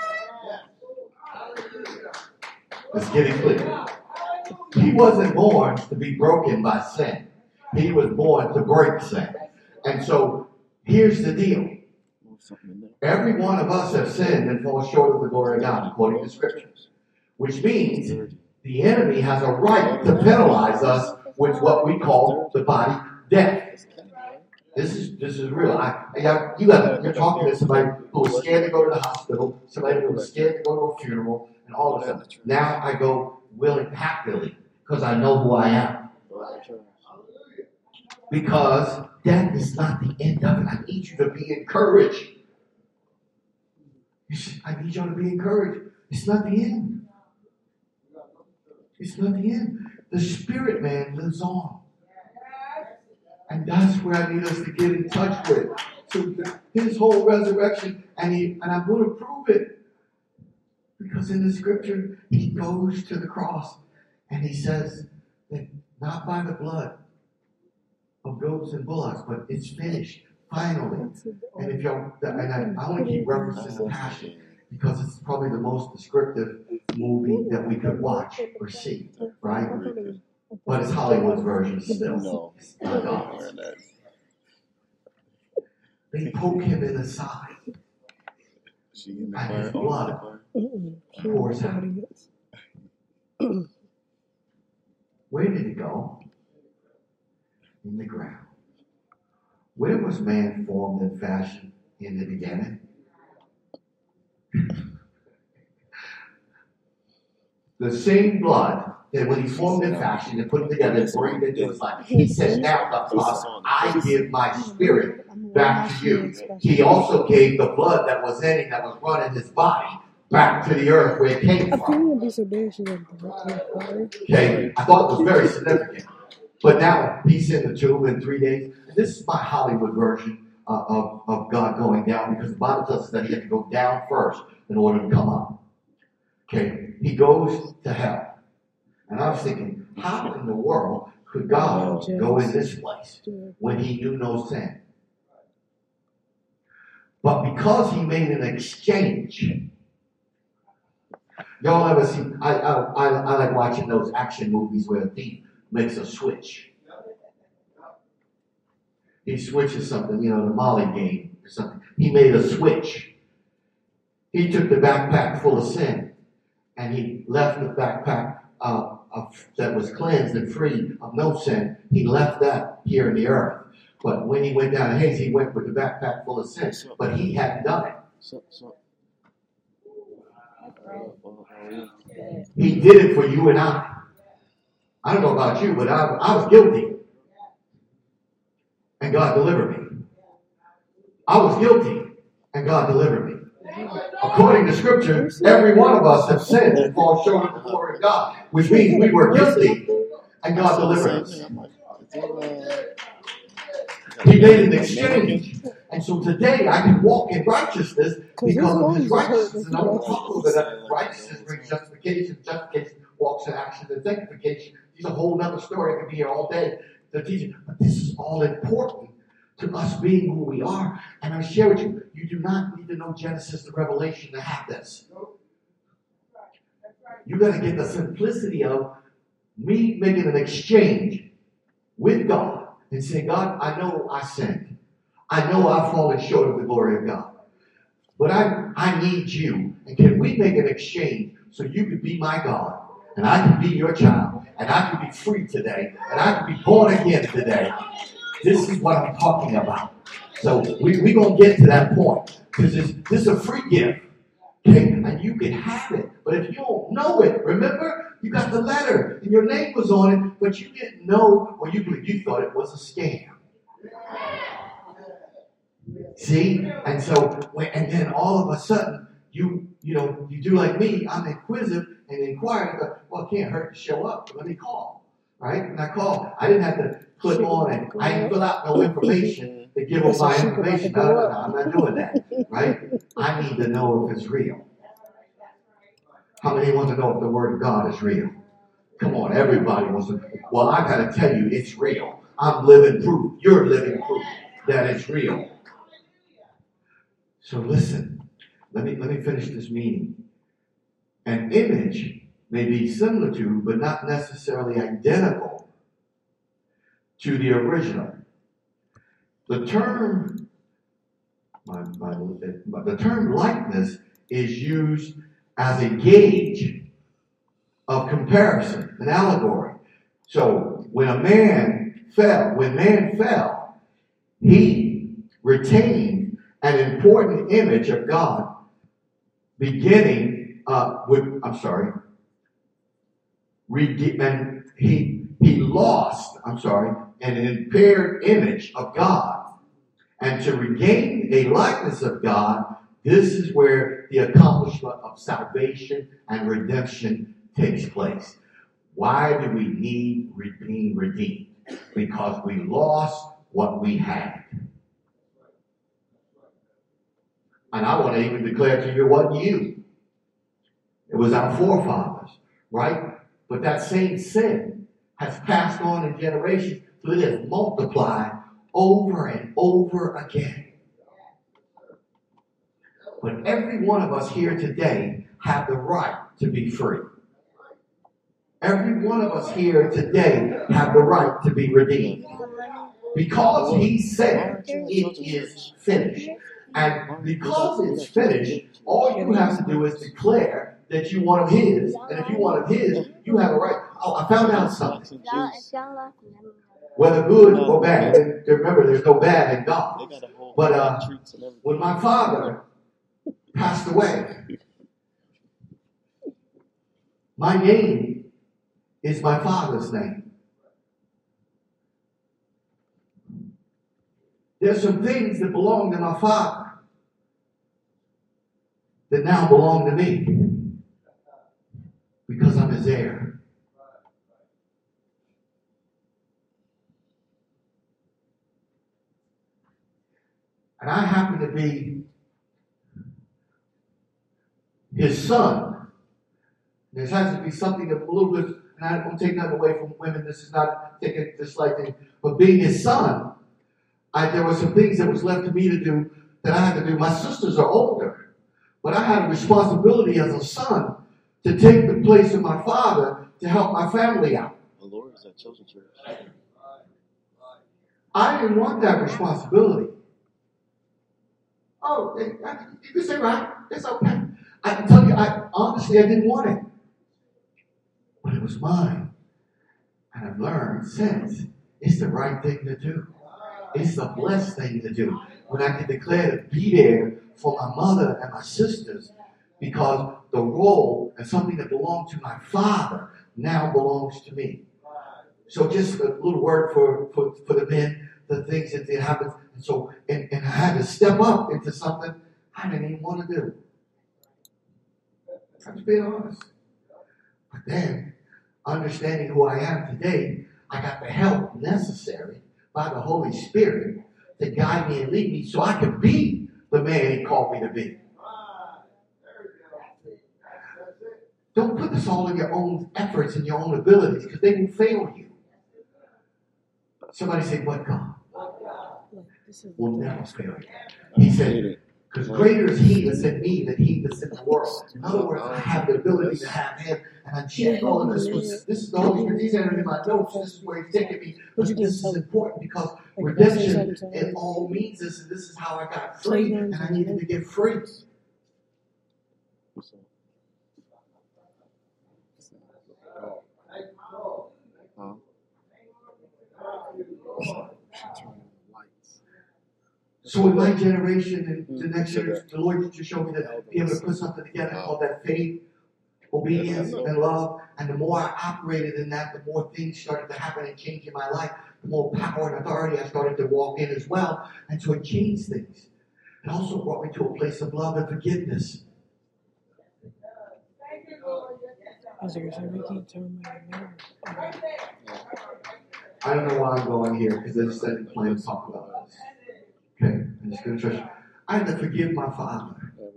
Let's get it clear. He wasn't born to be broken by sin. He was born to break sin. And so, here's the deal. Every one of us have sinned and fall short of the glory of God, according to Scriptures. Which means the enemy has a right to penalize us with what we call the body death. This is real. You're talking to somebody who was scared to go to the hospital, somebody who was scared to go to a funeral, and all of that. Now I go happily because I know who I am. Because death is not the end of it. I need you to be encouraged. I need you to be encouraged. It's not the end. It's not the end. The spirit man lives on. And that's where I need us to get in touch with. So his whole resurrection, and I'm going to prove it. Because in the Scripture, he goes to the cross and he says that not by the blood of goats and bullocks, but it's finished, finally. And if y'all, and I want to keep referencing The Passion because it's probably the most descriptive movie that we could watch or see, right? But it's Hollywood's version still. It's not God's. They poke him in the side, and his blood pours out. Where did it go? In the ground. Where was man formed and fashioned in the beginning? The same blood that when he formed and fashioned and put it together and breathed into his life, he said, now, Father, I give my spirit back to you. He also gave the blood that was in him, that was running his body, back to the earth where it came from. Okay, I thought it was very significant. But now he's in the tomb in 3 days. this is my Hollywood version of God going down, because the Bible tells us that he had to go down first in order to come up. Okay, he goes to hell. And I was thinking, how in the world could God go in this place when he knew no sin? But because he made an exchange. Y'all ever see, I like watching those action movies where a thief makes a switch. He switches something, the Molly game or something. He made a switch. He took the backpack full of sin, and he left the backpack that was cleansed and free of no sin. He left that here in the earth. But when he went down to Hades, he went with the backpack full of sin. But he hadn't done it. He did it for you and I. I don't know about you, but I was guilty. And God delivered me. I was guilty, and God delivered me. According to Scripture, every one of us have sinned and fall short of the glory of God, which means we were guilty, and God delivered us. He made an exchange. And so today I can walk in righteousness because of his righteousness. And I want to talk a little bit about righteousness brings justification. Justification walks in action. And sanctification is a whole other story. I could be here all day to teach it. But this is all important to us being who we are. And I share with you, you do not need to know Genesis to Revelation to have this. You got to get the simplicity of me making an exchange with God and saying, God, I know I sinned. I know I've fallen short of the glory of God. But I need you. And can we make an exchange so you could be my God and I can be your child and I can be free today and I can be born again today? This is what I'm talking about. So we're going to get to that point because this is a free gift. Okay? And you can have it. But if you don't know it, remember, you got the letter and your name was on it, but you didn't know, or you thought it was a scam. See? And so, and then all of a sudden, you do like me, I'm inquisitive and inquiring, but, well, it can't hurt to show up. Let me call. Right? And I called. I didn't have to click on and I didn't fill out no information to give them my information. No, I'm not doing that. Right? I need to know if it's real. How many want to know if the Word of God is real? Come on, everybody wants to. Well, I got to tell you, it's real. I'm living proof. You're living proof that it's real. So listen, let me finish this meaning. An image may be similar to, but not necessarily identical to the original. The term likeness is used as a gauge of comparison, an allegory. So when man fell, he retained an important image of God, and he lost an impaired image of God. And to regain a likeness of God, this is where the accomplishment of salvation and redemption takes place. Why do we need being redeemed? Because we lost what we had. And I want to even declare to you, it wasn't you. It was our forefathers, right? But that same sin has passed on in generations, so it has multiplied over and over again. But every one of us here today have the right to be free. Every one of us here today have the right to be redeemed. Because he said it is finished. And because it's finished, all you have to do is declare that you want of his. And if you want of his, you have a right. Oh, I found out something. Whether good or bad. And remember, there's no bad in God. But when my father passed away, my name is my father's name. There's some things that belong to my father that now belong to me because I'm his heir. And I happen to be his son. There has to be something a little bit, and I don't take nothing away from women. This is not taking this like thing, but being his son, there were some things that was left to me to do that I had to do. My sisters are older, but I had a responsibility as a son to take the place of my father to help my family out. The Lord is at Chosen Church. I didn't want that responsibility. Oh, you can say right. It's okay. I can tell you, honestly, I didn't want it. But it was mine. And I've learned since it's the right thing to do. It's the blessed thing to do. When I can declare to be there for my mother and my sisters, because the role and something that belonged to my father now belongs to me. So just a little word for the men, the things that did happen. And so, and I had to step up into something I didn't even want to do. I'm just being honest. But then, understanding who I am today, I got the help necessary by the Holy Spirit to guide me and lead me so I could be the man he called me to be. Don't put this all in your own efforts and your own abilities, because they will fail you. Somebody say, "What God will never fail you." He said, because greater is he that's in me than he that's in the world. In other words, I have the ability to have him, and I'm cheating all of this. This is the Holy Spirit. These are in my notes. This is where he's taking me. But this is important because redemption, it all means this, and this is how I got free, and I needed to get free. So in my generation and the next generation, the Lord just showed me that be able to put something together called that faith, obedience, and love. And the more I operated in that, the more things started to happen and change in my life. The more power and authority I started to walk in as well. And so it changed things. It also brought me to a place of love and forgiveness. I don't know why I'm going here because I just didn't plan to talk about this. Okay, I'm just going to trust you. I had to forgive my father.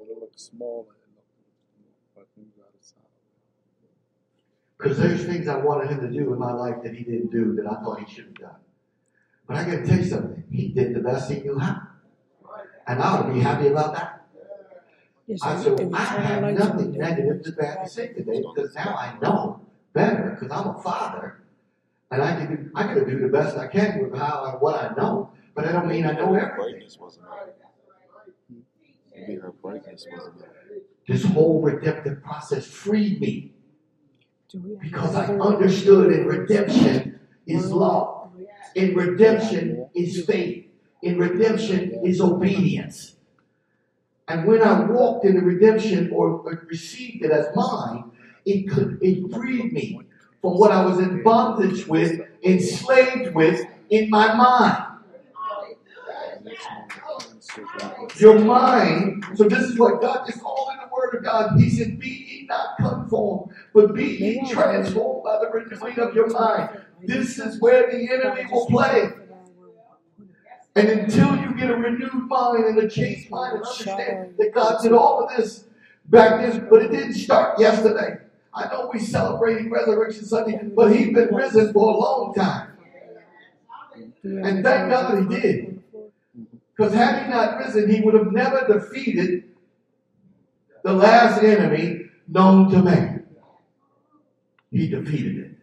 Because there's things I wanted him to do in my life that he didn't do that I thought he should have done. But I got to tell you something. He did the best he knew how. And I ought to be happy about that. So I have nothing negative to bad to say today because now I know better because I'm a father. And I can do the best I can with what I know. But I don't mean I know everything. Maybe her brightness wasn't there. This whole redemptive process freed me because I understood in redemption is love. In redemption is faith. In redemption is obedience. And when I walked in the redemption or received it as mine, it freed me from what I was in bondage with, enslaved with in my mind. Your mind, so this is what God is all in the Word of God. He said, "Be ye not conformed, but be ye transformed by the renewing of your mind." This is where the enemy will play. And until you get a renewed mind and a changed mind and understand that God did all of this back then, but it didn't start yesterday. I know we're celebrating Resurrection Sunday, but he's been risen for a long time. And thank God he did. Because had he not risen, he would have never defeated the last enemy known to man. He defeated it.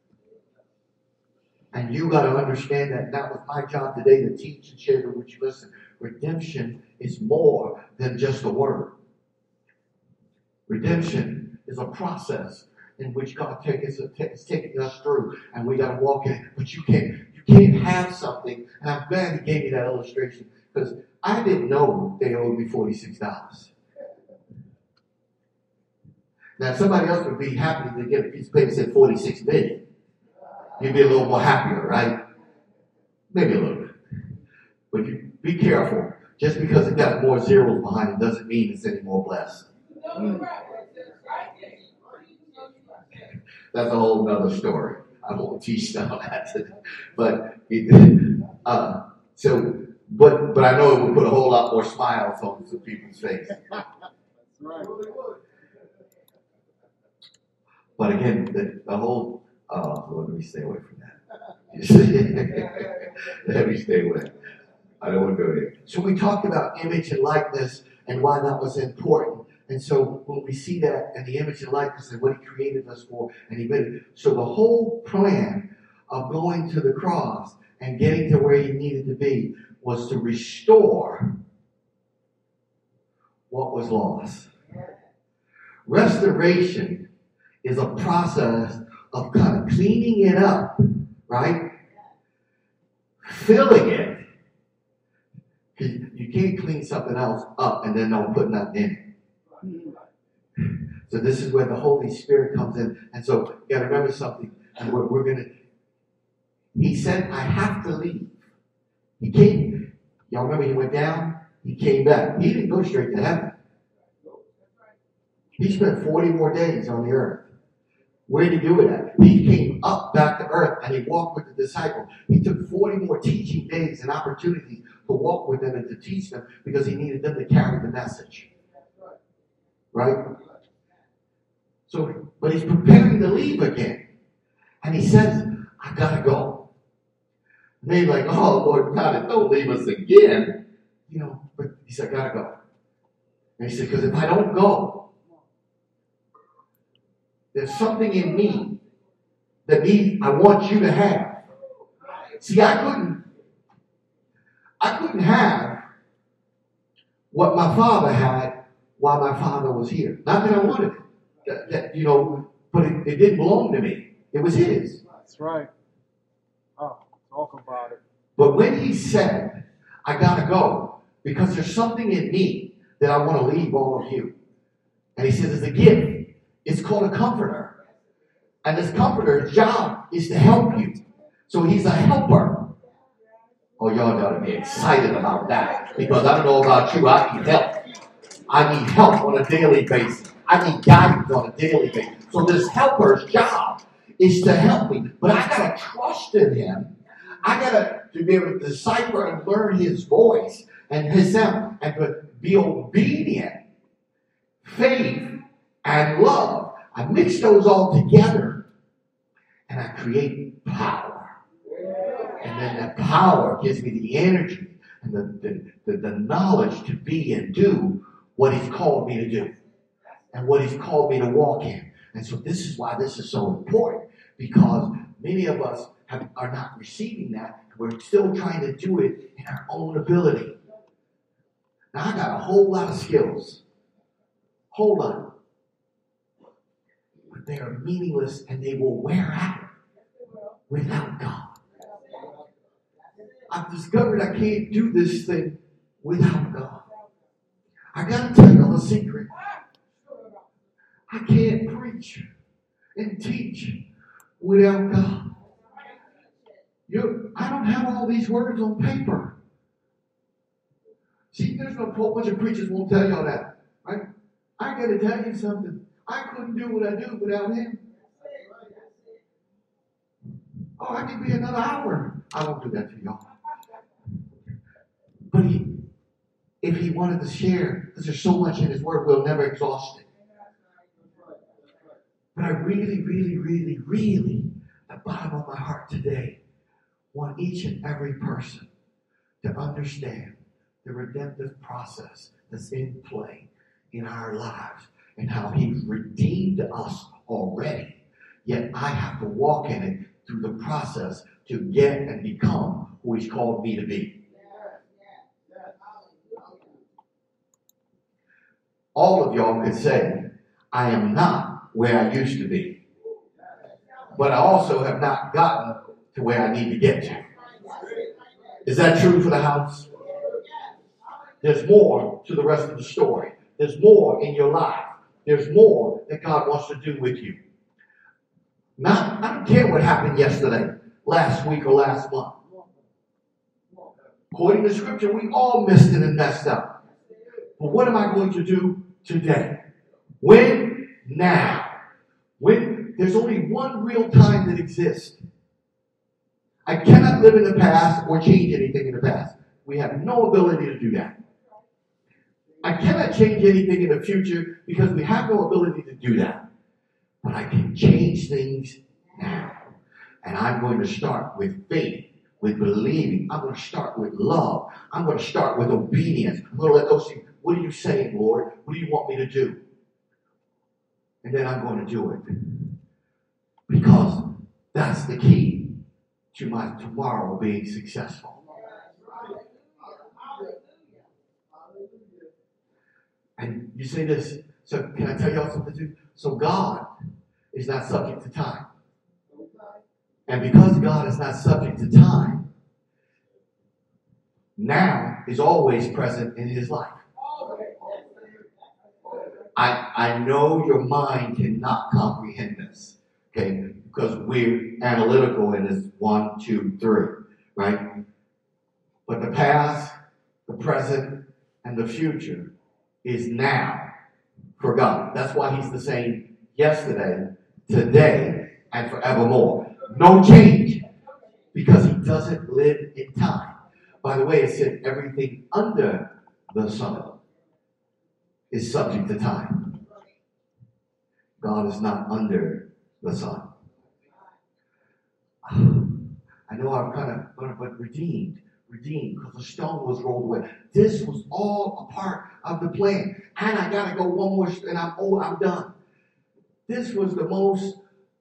And you got to understand that. That was my job today to teach and share with you. Listen, redemption is more than just a word. Redemption is a process in which God is taking us through, and we got to walk in it. But you can't have something, and I'm glad he gave me that illustration, because I didn't know they owed me $46. Now, somebody else would be happy to get a piece of paper that said $46 million. You'd be a little more happier, right? Maybe a little bit. But you be careful. Just because it got more zeros behind it doesn't mean it's any more blessed. That's a whole other story. I won't teach on that today. But so But I know it would put a whole lot more smiles on some people's face. That's right. But again, the whole, let me stay away from that. Let me stay away. I don't want to go there. So we talked about image and likeness and why that was important. And so when we see that and the image and likeness and what he created us for, and he made it. So the whole plan of going to the cross and getting to where he needed to be was to restore what was lost. Restoration is a process of kind of cleaning it up, right? Filling it. You can't clean something else up and then don't put nothing in it. So this is where the Holy Spirit comes in. And so you got to remember something. And we're going to, he said, I have to leave. He came. Y'all remember he went down? He came back. He didn't go straight to heaven. He spent 40 more days on the earth. Where did he do it at? He came up back to earth and he walked with the disciples. He took 40 more teaching days and opportunities to walk with them and to teach them because he needed them to carry the message. Right? So, but he's preparing to leave again. And he says, I gotta go. And they're like, oh, Lord God, don't leave us again. You know, but he said, I gotta go. And he said, because if I don't go, there's something in me that I want you to have. See, I couldn't have what my father had while my father was here. Not that I wanted it. But it didn't belong to me. It was his. That's right. Oh, talk about it. But when he said, I gotta go, because there's something in me that I want to leave all of you. And he says, it's a gift. It's called a comforter. And this comforter's job is to help you. So he's a helper. Oh, y'all got to be excited about that. Because I don't know about you, I need help. I need help on a daily basis. I need guidance on a daily basis. So this helper's job is to help me. But I got to trust in him. I got to be able to decipher and learn his voice and his sound. And to be obedient. Faith and love. I mix those all together and I create power. And then that power gives me the energy and the knowledge to be and do what he's called me to do and what he's called me to walk in. And so this is why this is so important, because many of us are not receiving that. We're still trying to do it in our own ability. Now I got a whole lot of skills. Whole lot. But they are meaningless and they will wear out without God. I've discovered I can't do this thing without God. I got to tell you a secret. I can't preach and teach without God. I don't have all these words on paper. See, there's no whole bunch of preachers won't tell y'all that. Right? I got to tell you something. I couldn't do what I do without him. Oh, I could be another hour. I won't do that to y'all. But if he wanted to share, because there's so much in his word, we'll never exhaust it. But I really, really, really, really, at the bottom of my heart today, want each and every person to understand the redemptive process that's in play in our lives and how he's redeemed us already. Yet I have to walk in it through the process to get and become who he's called me to be. All of y'all could say, I am not where I used to be. But I also have not gotten to where I need to get to. Is that true for the house? There's more to the rest of the story. There's more in your life. There's more that God wants to do with you. I don't care what happened yesterday, last week, or last month. According to Scripture, we all missed it and messed up. But what am I going to do today? When? Now. When? There's only one real time that exists. I cannot live in the past or change anything in the past. We have no ability to do that. I cannot change anything in the future because we have no ability to do that. But I can change things now. And I'm going to start with faith, with believing. I'm going to start with love. I'm going to start with obedience. I'm going to let those things, what are you saying, Lord? What do you want me to do? And then I'm going to do it. Because that's the key to my tomorrow being successful. And you say this, so can I tell y'all something too? So God is not subject to time. And because God is not subject to time, now is always present in his life. I know your mind cannot comprehend this, okay? Because we're analytical in this 1, 2, 3, right? But the past, the present, and the future is now for God. That's why he's the same yesterday, today, and forevermore. No change, because he doesn't live in time. By the way, it said everything under the sun is subject to time. God is not under the sun. I know I'm kind of, but redeemed, because the stone was rolled away. This was all a part of the plan. And I got to go one more, and I'm done. This was the most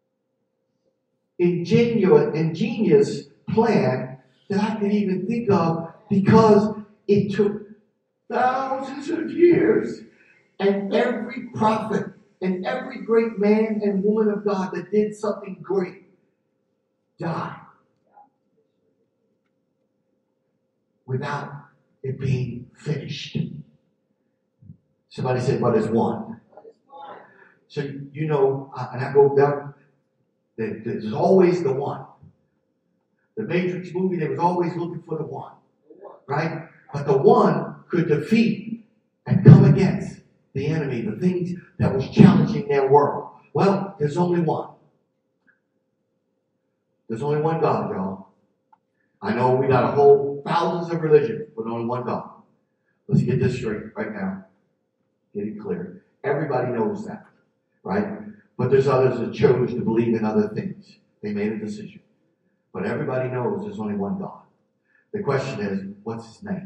ingenious plan that I could even think of, because it took thousands of years. And every prophet and every great man and woman of God that did something great died without it being finished. Somebody said, but it's one. So, you know, and I go down, there's always the one. The Matrix movie, they was always looking for the one, right? But the one could defeat and come against the enemy, the things that was challenging their world. Well, there's only one. There's only one God, y'all. I know we got a whole thousands of religions, but only one God. Let's get this straight right now. Get it clear. Everybody knows that, right? But there's others that chose to believe in other things. They made a decision. But everybody knows there's only one God. The question is, what's his name?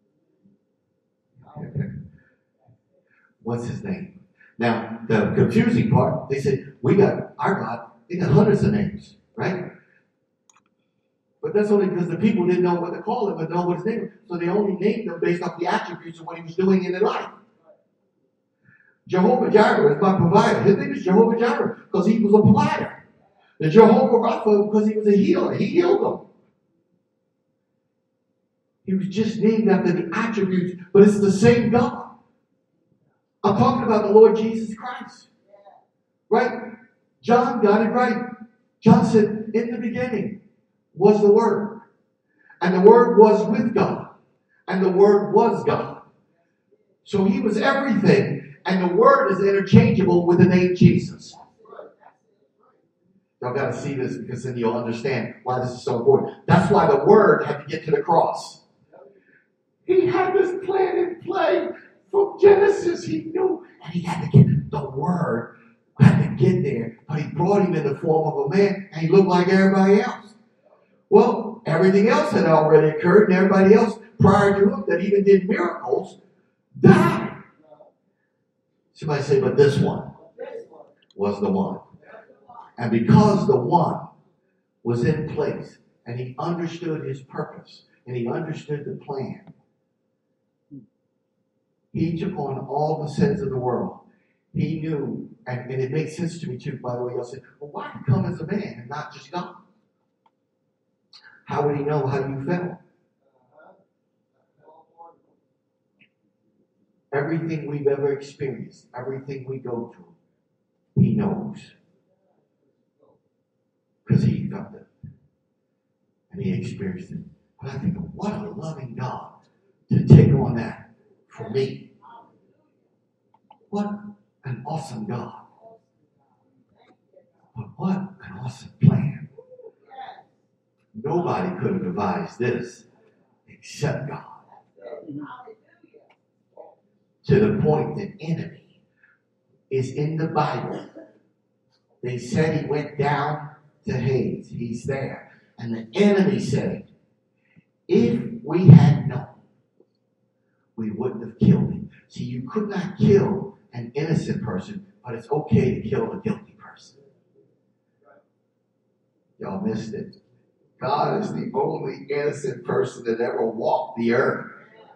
What's his name? Now, the confusing part, they said, we got our God, they got hundreds of names, right? But that's only because the people didn't know what to call him, but know what his name was. So they only named him based off the attributes of what he was doing in their life. Jehovah Jireh is my provider. His name is Jehovah Jireh because he was a provider. The Jehovah Rapha because he was a healer. He healed them. He was just named after the attributes, but it's the same God. I'm talking about the Lord Jesus Christ. Right? John got it right. John said, in the beginning was the Word. And the Word was with God. And the Word was God. So he was everything. And the Word is interchangeable with the name Jesus. Y'all got to see this, because then you'll understand why this is so important. That's why the Word had to get to the cross. He had this plan in play. From Genesis, he knew, and he had to get the Word, had to get there, but he brought him in the form of a man, and he looked like everybody else. Well, everything else had already occurred, and everybody else prior to him that even did miracles died. Somebody say, but this one was the one. And because the one was in place, and he understood his purpose, and he understood the plan, he took on all the sins of the world. He knew, and it makes sense to me too, by the way. Y'all say, well, why did he come as a man and not just God? How would he know how you felt? Everything we've ever experienced, everything we go through, he knows. Because he felt it. And he experienced it. But I think, what a loving God to take on that. For me. What an awesome God. But what an awesome plan. Nobody could have devised this except God. To the point that enemy is in the Bible. They said he went down to Hades. He's there. And the enemy said, if we had known, we wouldn't have killed him. See, you could not kill an innocent person, but it's okay to kill a guilty person. Y'all missed it. God is the only innocent person that ever walked the earth.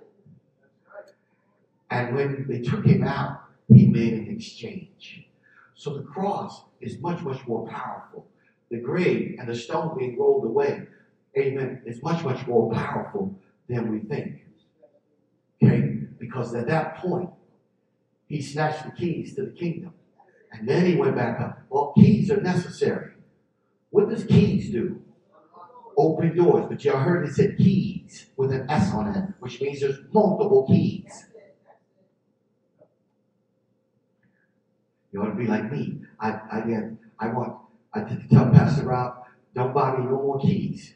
And when they took him out, he made an exchange. So the cross is much, much more powerful. The grave and the stone being rolled away, amen, is much, much more powerful than we think. Okay? Because at that point, he snatched the keys to the kingdom. And then he went back up. Well, keys are necessary. What does keys do? Open doors. But y'all heard it said keys with an S on it, which means there's multiple keys. You want to be like me. I tell Pastor Rob, don't buy me no more keys.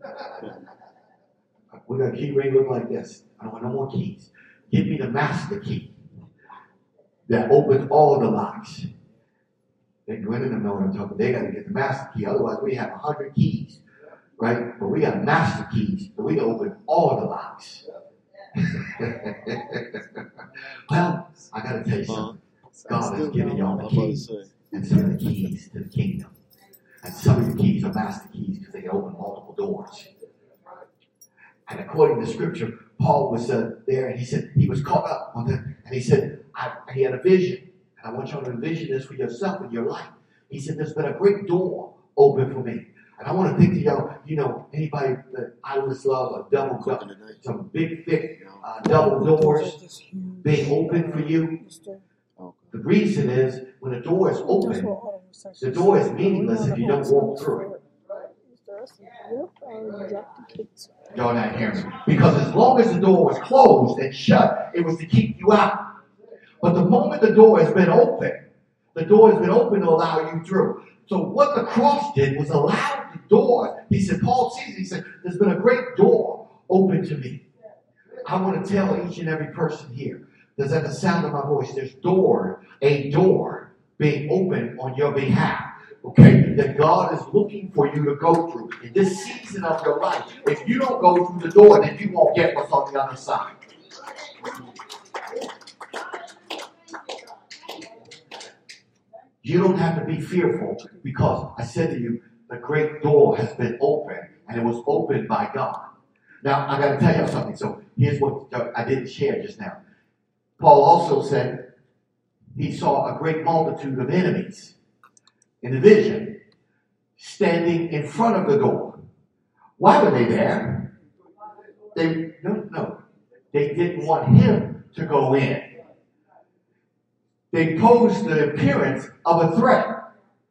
We got a key ring look like this. I don't want no more keys. Give me the master key that opens all the locks. They go in and know what I'm talking about. They got to get the master key. Otherwise, we have 100 keys, right? But we got master keys, so we can open all the locks. Well, I got to tell you something. God has given y'all the keys and some of the keys to the kingdom. And some of the keys are master keys because they can open multiple doors. And according to Scripture, Paul was there and he said he was caught up on that. And he said, he had a vision. And I want y'all to envision this for yourself in your life. He said, there's been a great door open for me. And I want to think to y'all, anybody that I always love a double door, some big, thick double doors being open for you. The reason is when a door is open, the door is meaningless if you don't walk through it. Y'all not hearing me? Because as long as the door was closed and shut, it was to keep you out. But the moment the door has been open to allow you through. So what the cross did was allow the door. He said, Paul sees it. He said, there's been a great door open to me. I want to tell each and every person here, there's at the sound of my voice, there's a door being opened on your behalf. Okay, that God is looking for you to go through in this season of your life. If you don't go through the door, then you won't get what's on the other side. You don't have to be fearful because I said to you, the great door has been opened and it was opened by God. Now, I got to tell you something. So here's what I didn't share just now. Paul also said he saw a great multitude of enemies in the vision standing in front of the door. Why were they there? They didn't want him to go in. They posed the appearance of a threat.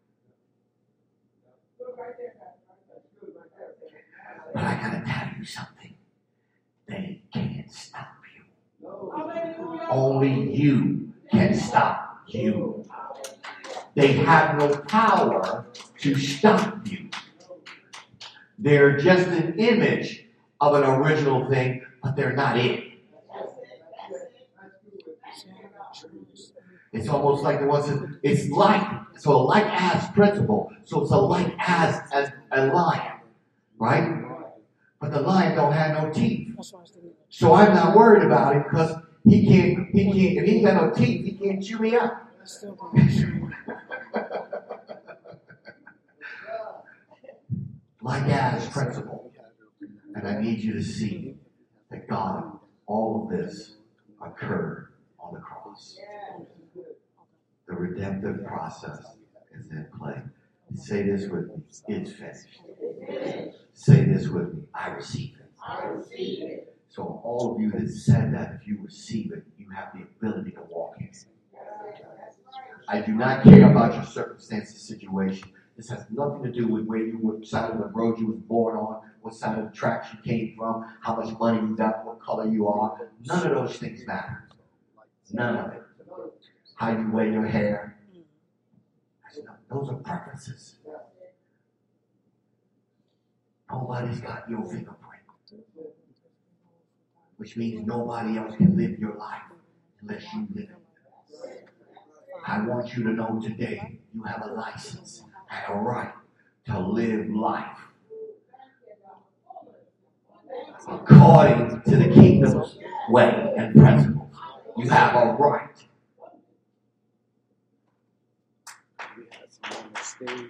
But I gotta tell you something. They can't stop you. Only you can stop you. They have no power to stop you. They're just an image of an original thing, but they're not it. It's almost like the one says, it's like, so a like as principle. So it's a like as a lion, right? But the lion don't have no teeth. So I'm not worried about it because he can't, if he ain't got no teeth, he can't chew me up. Like as principle. And I need you to see that God, all of this occurred on the cross. The redemptive process is in play. Say this with me. It's finished. Say this with me. I receive it. I receive it. So all of you that said that, if you receive it, you have the ability to walk in it. I do not care about your circumstances, situation. This has nothing to do with where you were, what side of the road you was born on, what side of the tracks you came from, how much money you got, what color you are. None of those things matter. None of it. How you wear your hair. Those are preferences. Nobody's got your fingerprint. which means nobody else can live your life unless you live it. I want you to know today you have a license and a right to live life according to the kingdom's way and principles. You have a right. We had some on the stage.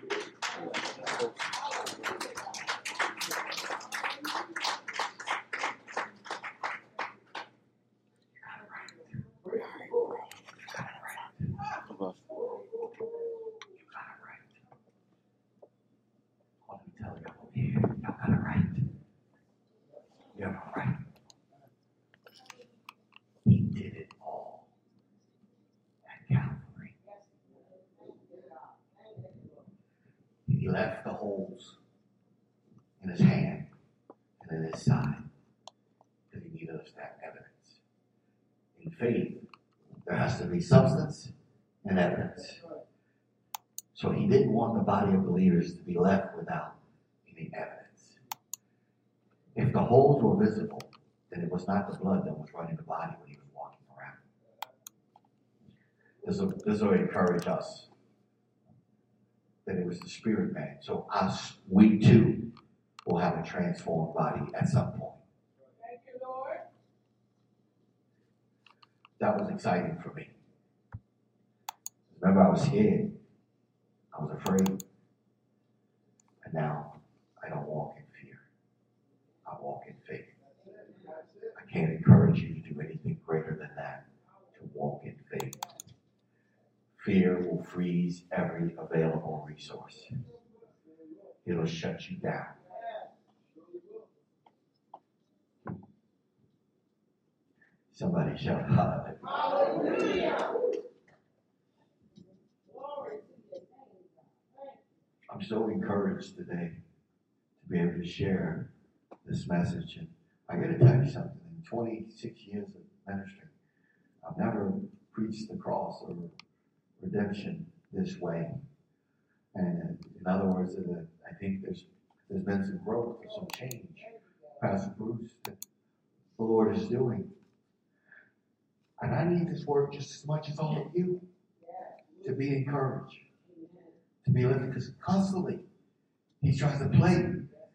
He did it all at Calvary. He left the holes in his hand and in his side because he needed us to have evidence. In faith, there has to be substance and evidence. So he didn't want the body of believers to be left without any evidence. If the holes were visible, then it was not the blood that was running the body when he was walking around. This will encourage us that it was the spirit man. So we too will have a transformed body at some point. Thank you, Lord. That was exciting for me. Remember, I was scared. I was afraid. And now I don't walk in fear. I walk in faith. I can't encourage you to do anything greater than that, to walk in faith. Fear will freeze every available resource. It'll shut you down. Somebody shout hallelujah. I'm so encouraged today to be able to share this message. And I got to tell you something. In 26 years of ministry, I've never preached the cross or redemption this way. And in other words, I think there's been some growth and some change, Pastor Bruce, that the Lord is doing. And I need this word just as much as all of you to be encouraged, to be lifted, because constantly he tries to play.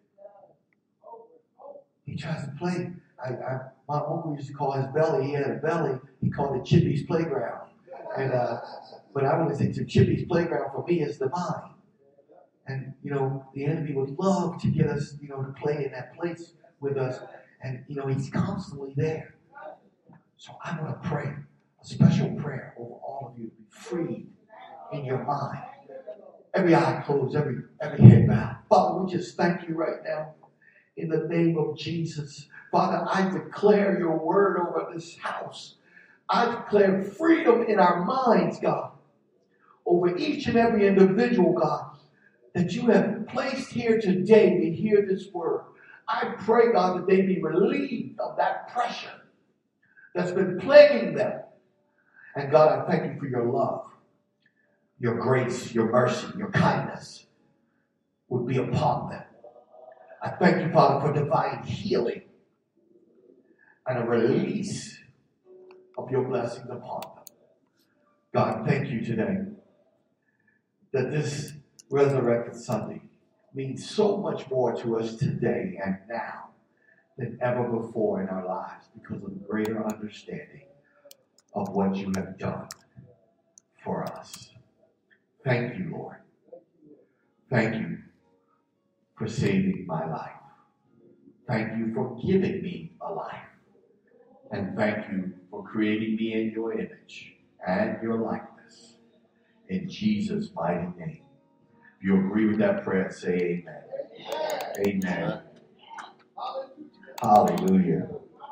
He tries to play. My uncle used to call his belly, he had a belly, he called it Chippy's Playground. And but I would say to Chippy's Playground for me is the mind. And, the enemy would love to get us, to play in that place with us. And, he's constantly there. So I'm going to pray a special prayer over all of you to be freed in your mind. Every eye closed, every head bowed. Father, we just thank you right now in the name of Jesus. Father, I declare your word over this house. I declare freedom in our minds, God, over each and every individual, God, that you have placed here today to hear this word. I pray, God, that they be relieved of that pressure that's been plaguing them. And God, I thank you for your love, your grace, your mercy, your kindness would be upon them. I thank you, Father, for divine healing and a release of your blessings upon them. God, thank you today that this Resurrected Sunday means so much more to us today and now than ever before in our lives because of the greater understanding of what you have done for us. Thank you, Lord. Thank you for saving my life. Thank you for giving me a life. And thank you for creating me in your image and your likeness. In Jesus' mighty name. If you agree with that prayer, say amen. Amen. Hallelujah.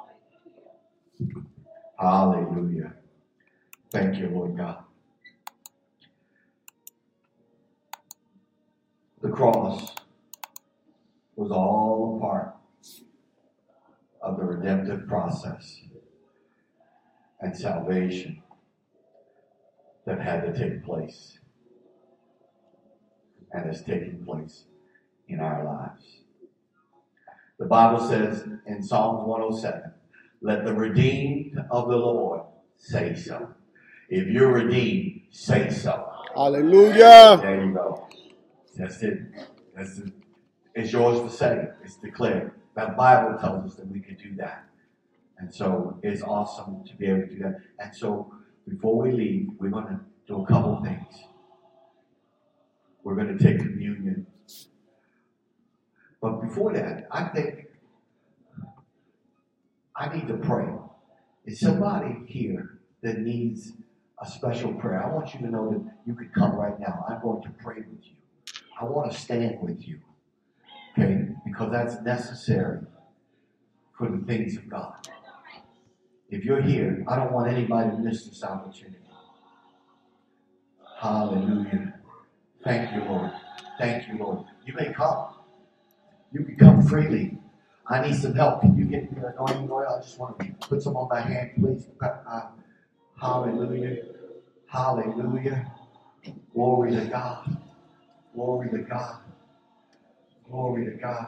Hallelujah. Thank you, Lord God. The cross was all a part of the redemptive process and salvation that had to take place and is taking place in our lives. The Bible says in Psalms 107, Let the redeemed of the Lord say so. If you're redeemed, say so. Hallelujah. There you go. That's it. That's it. It's yours to say. It's declared. The Bible tells us that we can do that. And so it's awesome to be able to do that. And so before we leave, we're going to do a couple things. We're going to take communion. But before that, I think I need to pray. Is somebody here that needs a special prayer? I want you to know that you can come right now. I'm going to pray with you. I want to stand with you. Okay? Because that's necessary for the things of God. If you're here, I don't want anybody to miss this opportunity. Hallelujah. Thank you, Lord. Thank you, Lord. You may come. You can come freely. I need some help. Can you get me an anointing oil? I just want to put some on my hand, please. Hallelujah. Hallelujah. Glory to God. Glory to God. Glory to God.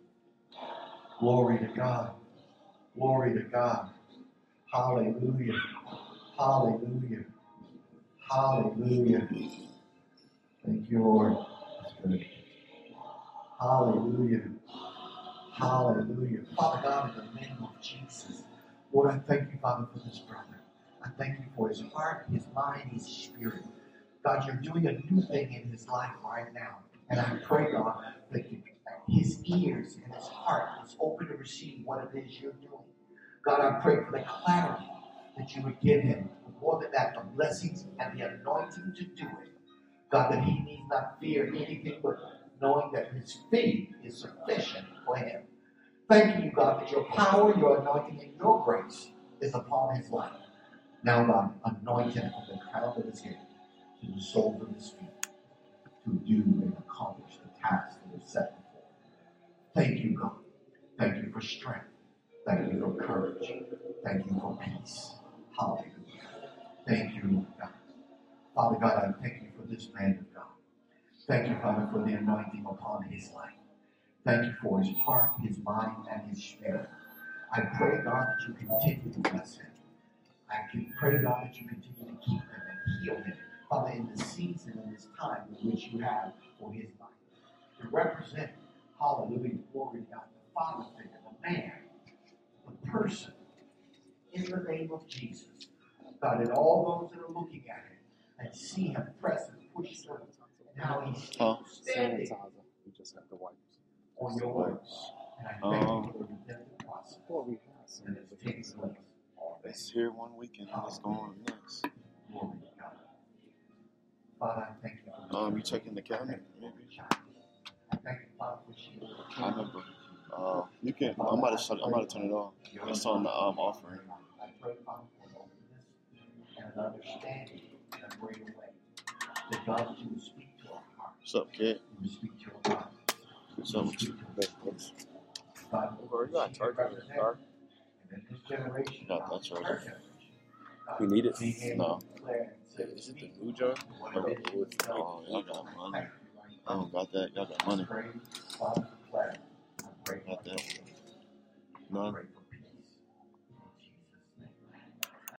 Glory to God. Glory to God. Hallelujah. Hallelujah. Hallelujah. Thank you, Lord. That's good. Hallelujah. Hallelujah. Father God, in the name of Jesus, Lord, I thank you, Father, for this brother. I thank you for his heart, his mind, his spirit. God, you're doing a new thing in his life right now. And I pray, God, that his ears and his heart is open to receive what it is you're doing. God, I pray for the clarity that you would give him. More than that, the blessings and the anointing to do it. God, that he needs not fear anything but knowing that his faith is sufficient for him. Thank you, God, that your power, your anointing, and your grace is upon his life. Now, God, anoint him from the crown of his head to the soles of his feet to do and accomplish the task that is set before him. Thank you, God. Thank you for strength. Thank you for courage. Thank you for peace. Hallelujah. Thank you, Lord God. Father God, I thank you for this man of God. Thank you, Father, for the anointing upon his life. Thank you for his heart, his mind, and his spirit. I pray, God, that you continue to bless him. I pray, God, that you continue to keep him and heal him, Father, in the season and this time in which you have for his life. To represent, hallelujah, glory to God, the Father figure, the man, the person, in the name of Jesus. God, and all those that are looking at him and see him press and push through, and how he's standing We just have the wipes. on your words. And I thank you for the redemptive process. What we have some And it's taking place. It's here one weekend and it's going next. Glory to God. Father, I thank you for You checking the cabinet, maybe? I thank you, Father, for you. I remember. You can. I'm about to turn it off. It's on the offering. I pray, Father, for openness and an understanding in a greater way. That God, that you would speak to our hearts. What's up, kid? You would speak to our minds. What's up with you? God, You got a charger in your car? and in this generation, Got that our charger. generation, God, We need it? being able No. to declare and say, Is it the new jar? Or the old? Oh, y'all got money. I don't got that. Y'all got money. Pray, Father, for clarity. I pray, Got Father, that. for None. great